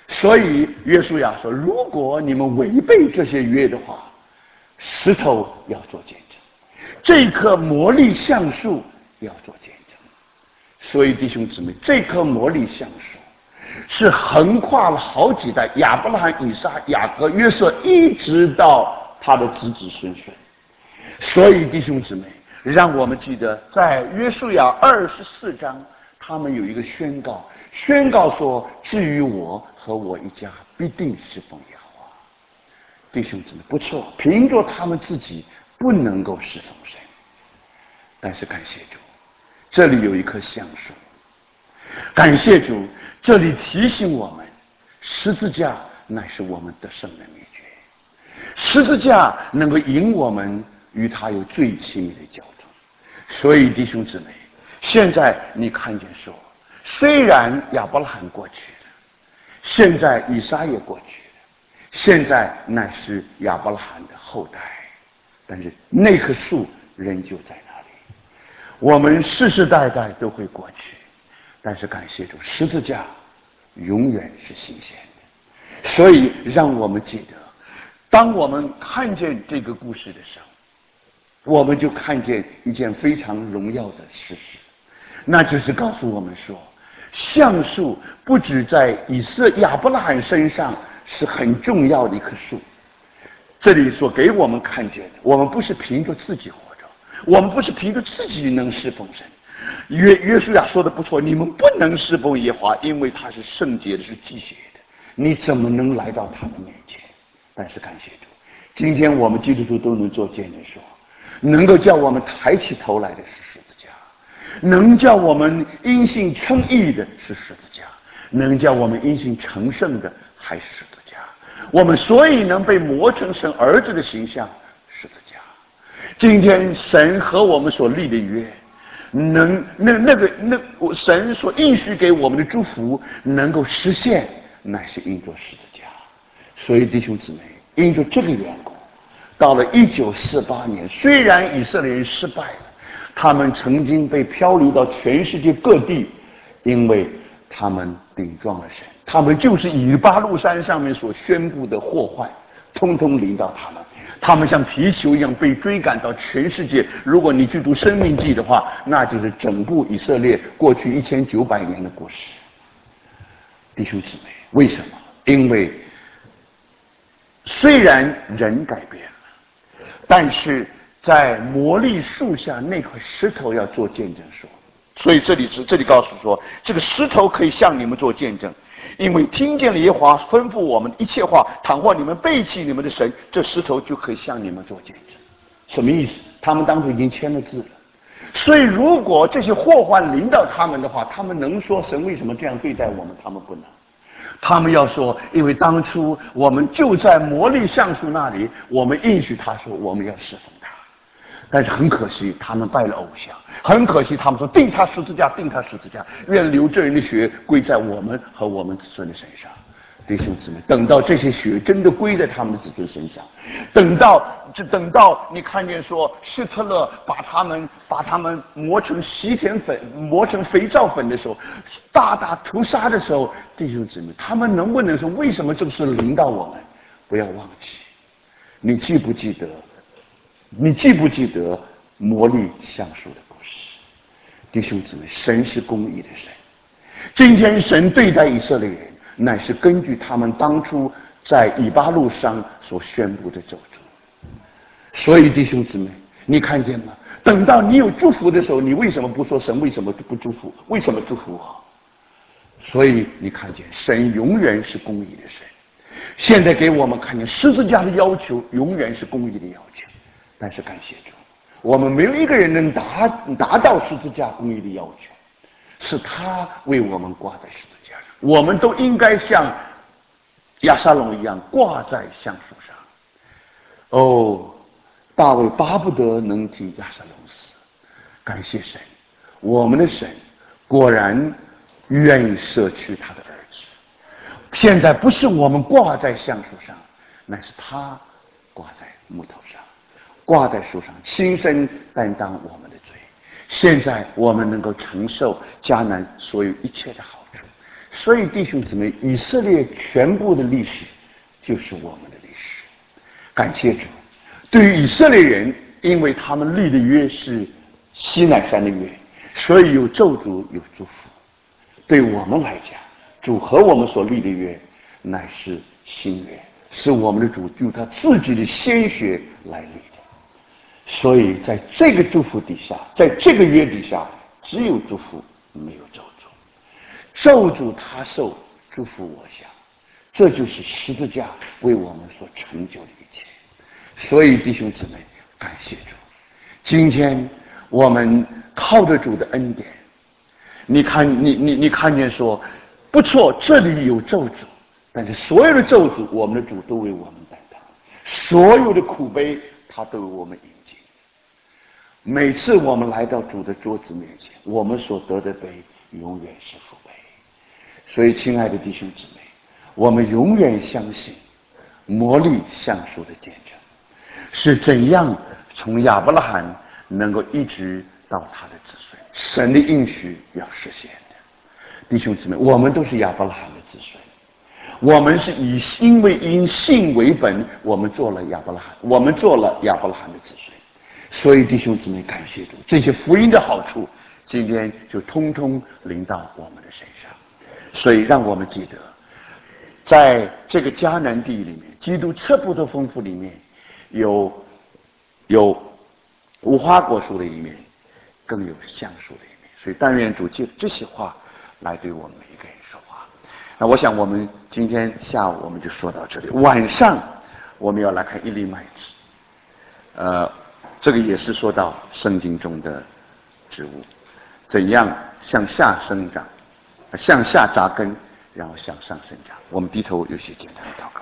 所以约书亚说，如果你们违背这些约的话，石头要做见证，这棵魔力橡树要做见证。所以弟兄姊妹，这棵魔力橡树是横跨了好几代，亚伯拉罕、以撒、雅各、约瑟，一直到他的子子孙孙。所以弟兄姊妹，让我们记得，在约书亚二十四章，他们有一个宣告，宣告说：至于我和我一家，必定侍奉耶和华。弟兄姊妹，不错，凭着他们自己不能够侍奉神，但是感谢主，这里有一棵橡树。感谢主，这里提醒我们，十字架乃是我们得胜的秘诀，十字架能够引我们与他有最亲密的交通。所以弟兄姊妹，现在你看见说，虽然亚伯拉罕过去了，现在以撒也过去了，现在乃是亚伯拉罕的后代，但是那棵树仍旧在那里。我们世世代代都会过去，但是感谢主，十字架永远是新鲜的。所以让我们记得，当我们看见这个故事的时候，我们就看见一件非常荣耀的事实，那就是告诉我们说，橡树不止在以色亚伯拉罕身上是很重要的一棵树。这里所给我们看见的，我们不是凭着自己活着，我们不是凭着自己能侍奉神。约约书亚说的不错，你们不能侍奉耶和华，因为他是圣洁的，是祭血的，你怎么能来到他的面前？但是感谢主，今天我们基督徒都能做见证说，能够叫我们抬起头来的是十字架，能叫我们因信称义的是十字架，能叫我们因信成圣的还是十字架。我们所以能被磨成神儿子的形象，十字架。今天神和我们所立的约，能那那个那神所应许给我们的祝福能够实现，乃是因着十字架。所以弟兄姊妹，因着这个缘故，到了一九四八年，虽然以色列人失败了，他们曾经被漂流到全世界各地，因为他们顶撞了神，他们就是以巴路山上面所宣布的祸患，通通临到他们。他们像皮球一样被追赶到全世界。如果你去读《生命记》的话，那就是整部以色列过去一千九百年的故事。弟兄姊妹，为什么？因为虽然人改变了，但是在魔力树下那块石头要做见证说，所以这里是这里告诉说，这个石头可以向你们做见证，因为听见了耶和华吩咐我们一切话，倘或你们背弃你们的神，这石头就可以向你们做见证。什么意思？他们当初已经签了字了，所以如果这些祸患临到他们的话，他们能说神为什么这样对待我们？他们不能。他们要说，因为当初我们就在魔力橡树那里，我们应许他说我们要侍奉他，但是很可惜他们拜了偶像，很可惜他们说定他十字架，定他十字架，愿流这人的血归在我们和我们子孙的身上。弟兄姊妹，等到这些血真的归在他们的子孙身上，等到就等到你看见说希特勒把他们把他们磨成洗田粉，磨成肥皂粉的时候，大大屠杀的时候，弟兄姊妹，他们能不能说为什么这个事临到我们？不要忘记，你记不记得？你记不记得魔力橡树的故事？弟兄姊妹，神是公义的神，今天神对待以色列人，乃是根据他们当初在以巴路上所宣布的咒诅。所以弟兄姊妹，你看见吗？等到你有祝福的时候，你为什么不说神为什么不祝福？为什么祝福我？所以你看见神永远是公义的神。现在给我们看见十字架的要求永远是公义的要求，但是感谢主，我们没有一个人能达达到十字架公义的要求，是他为我们挂在十字架上。我们都应该像亚沙龙一样挂在橡树上。哦，大卫巴不得能替亚沙龙死。感谢神，我们的神果然愿意舍去他的儿子。现在不是我们挂在橡树上，乃是他挂在木头上，挂在树上，亲身担当我们的罪。现在我们能够承受迦南所有一切的好处。 所以弟兄姊妹，以色列全部的历史就是我们的历史。感谢主，对于以色列人，因为他们立的约是西乃山的约，所以有咒诅有祝福。对我们来讲，主和我们所立的约乃是新约，是我们的主用他自己的鲜血来立的。所以在这个祝福底下，在这个约底下，只有祝福没有咒诅。咒诅他受，祝福我享，这就是十字架为我们所成就的一切。所以弟兄姊妹，感谢主，今天我们靠着主的恩典，你看你你你看见说不错，这里有咒诅，但是所有的咒诅我们的主都为我们担当，所有的苦悲他都为我们迎接。每次我们来到主的桌子面前，我们所得的杯永远是福杯。所以亲爱的弟兄姊妹，我们永远相信魔力橡树的见证是怎样从亚伯拉罕能够一直到他的子孙，神的应许要实现的。弟兄姊妹，我们都是亚伯拉罕的子孙，我们是以因为因信为本，我们做了亚伯拉罕，我们做了亚伯拉罕的子孙。所以弟兄姊妹，感谢主，这些福音的好处今天就通通临到我们的身上。所以让我们记得，在这个迦南地里面，基督测不的丰富里面有有无花果树的一面，更有橡树的一面。所以但愿主借这些话来对我们每一个人说话。那我想我们今天下午我们就说到这里，晚上我们要来看一粒麦子。呃，这个也是说到圣经中的植物怎样向下生长，向下扎根，然后向上生长。我们低头有些简单的祷告。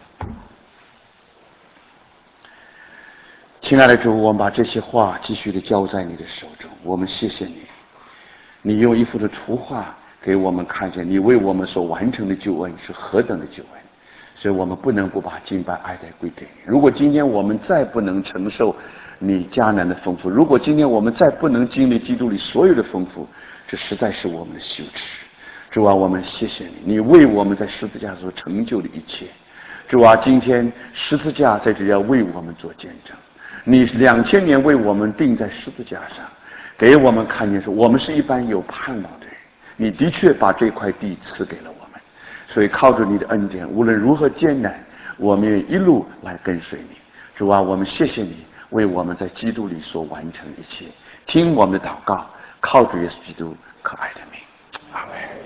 亲爱的主，我们把这些话继续的交在你的手中，我们谢谢你，你用一幅的图画给我们看见你为我们所完成的救恩是何等的救恩，所以我们不能不把敬拜爱戴归给你。如果今天我们再不能承受你迦南的丰富，如果今天我们再不能经历基督里所有的丰富，这实在是我们的羞耻。主啊，我们谢谢你，你为我们在十字架所成就的一切。主啊，今天十字架在这要为我们做见证，你两千年为我们钉在十字架上，给我们看见说我们是一般有盼望的人。你的确把这块地赐给了我们，所以靠着你的恩典，无论如何艰难，我们也一路来跟随你。主啊，我们谢谢你为我们在基督里所完成的一切，听我们的祷告，靠着耶稣基督可爱的名，阿们。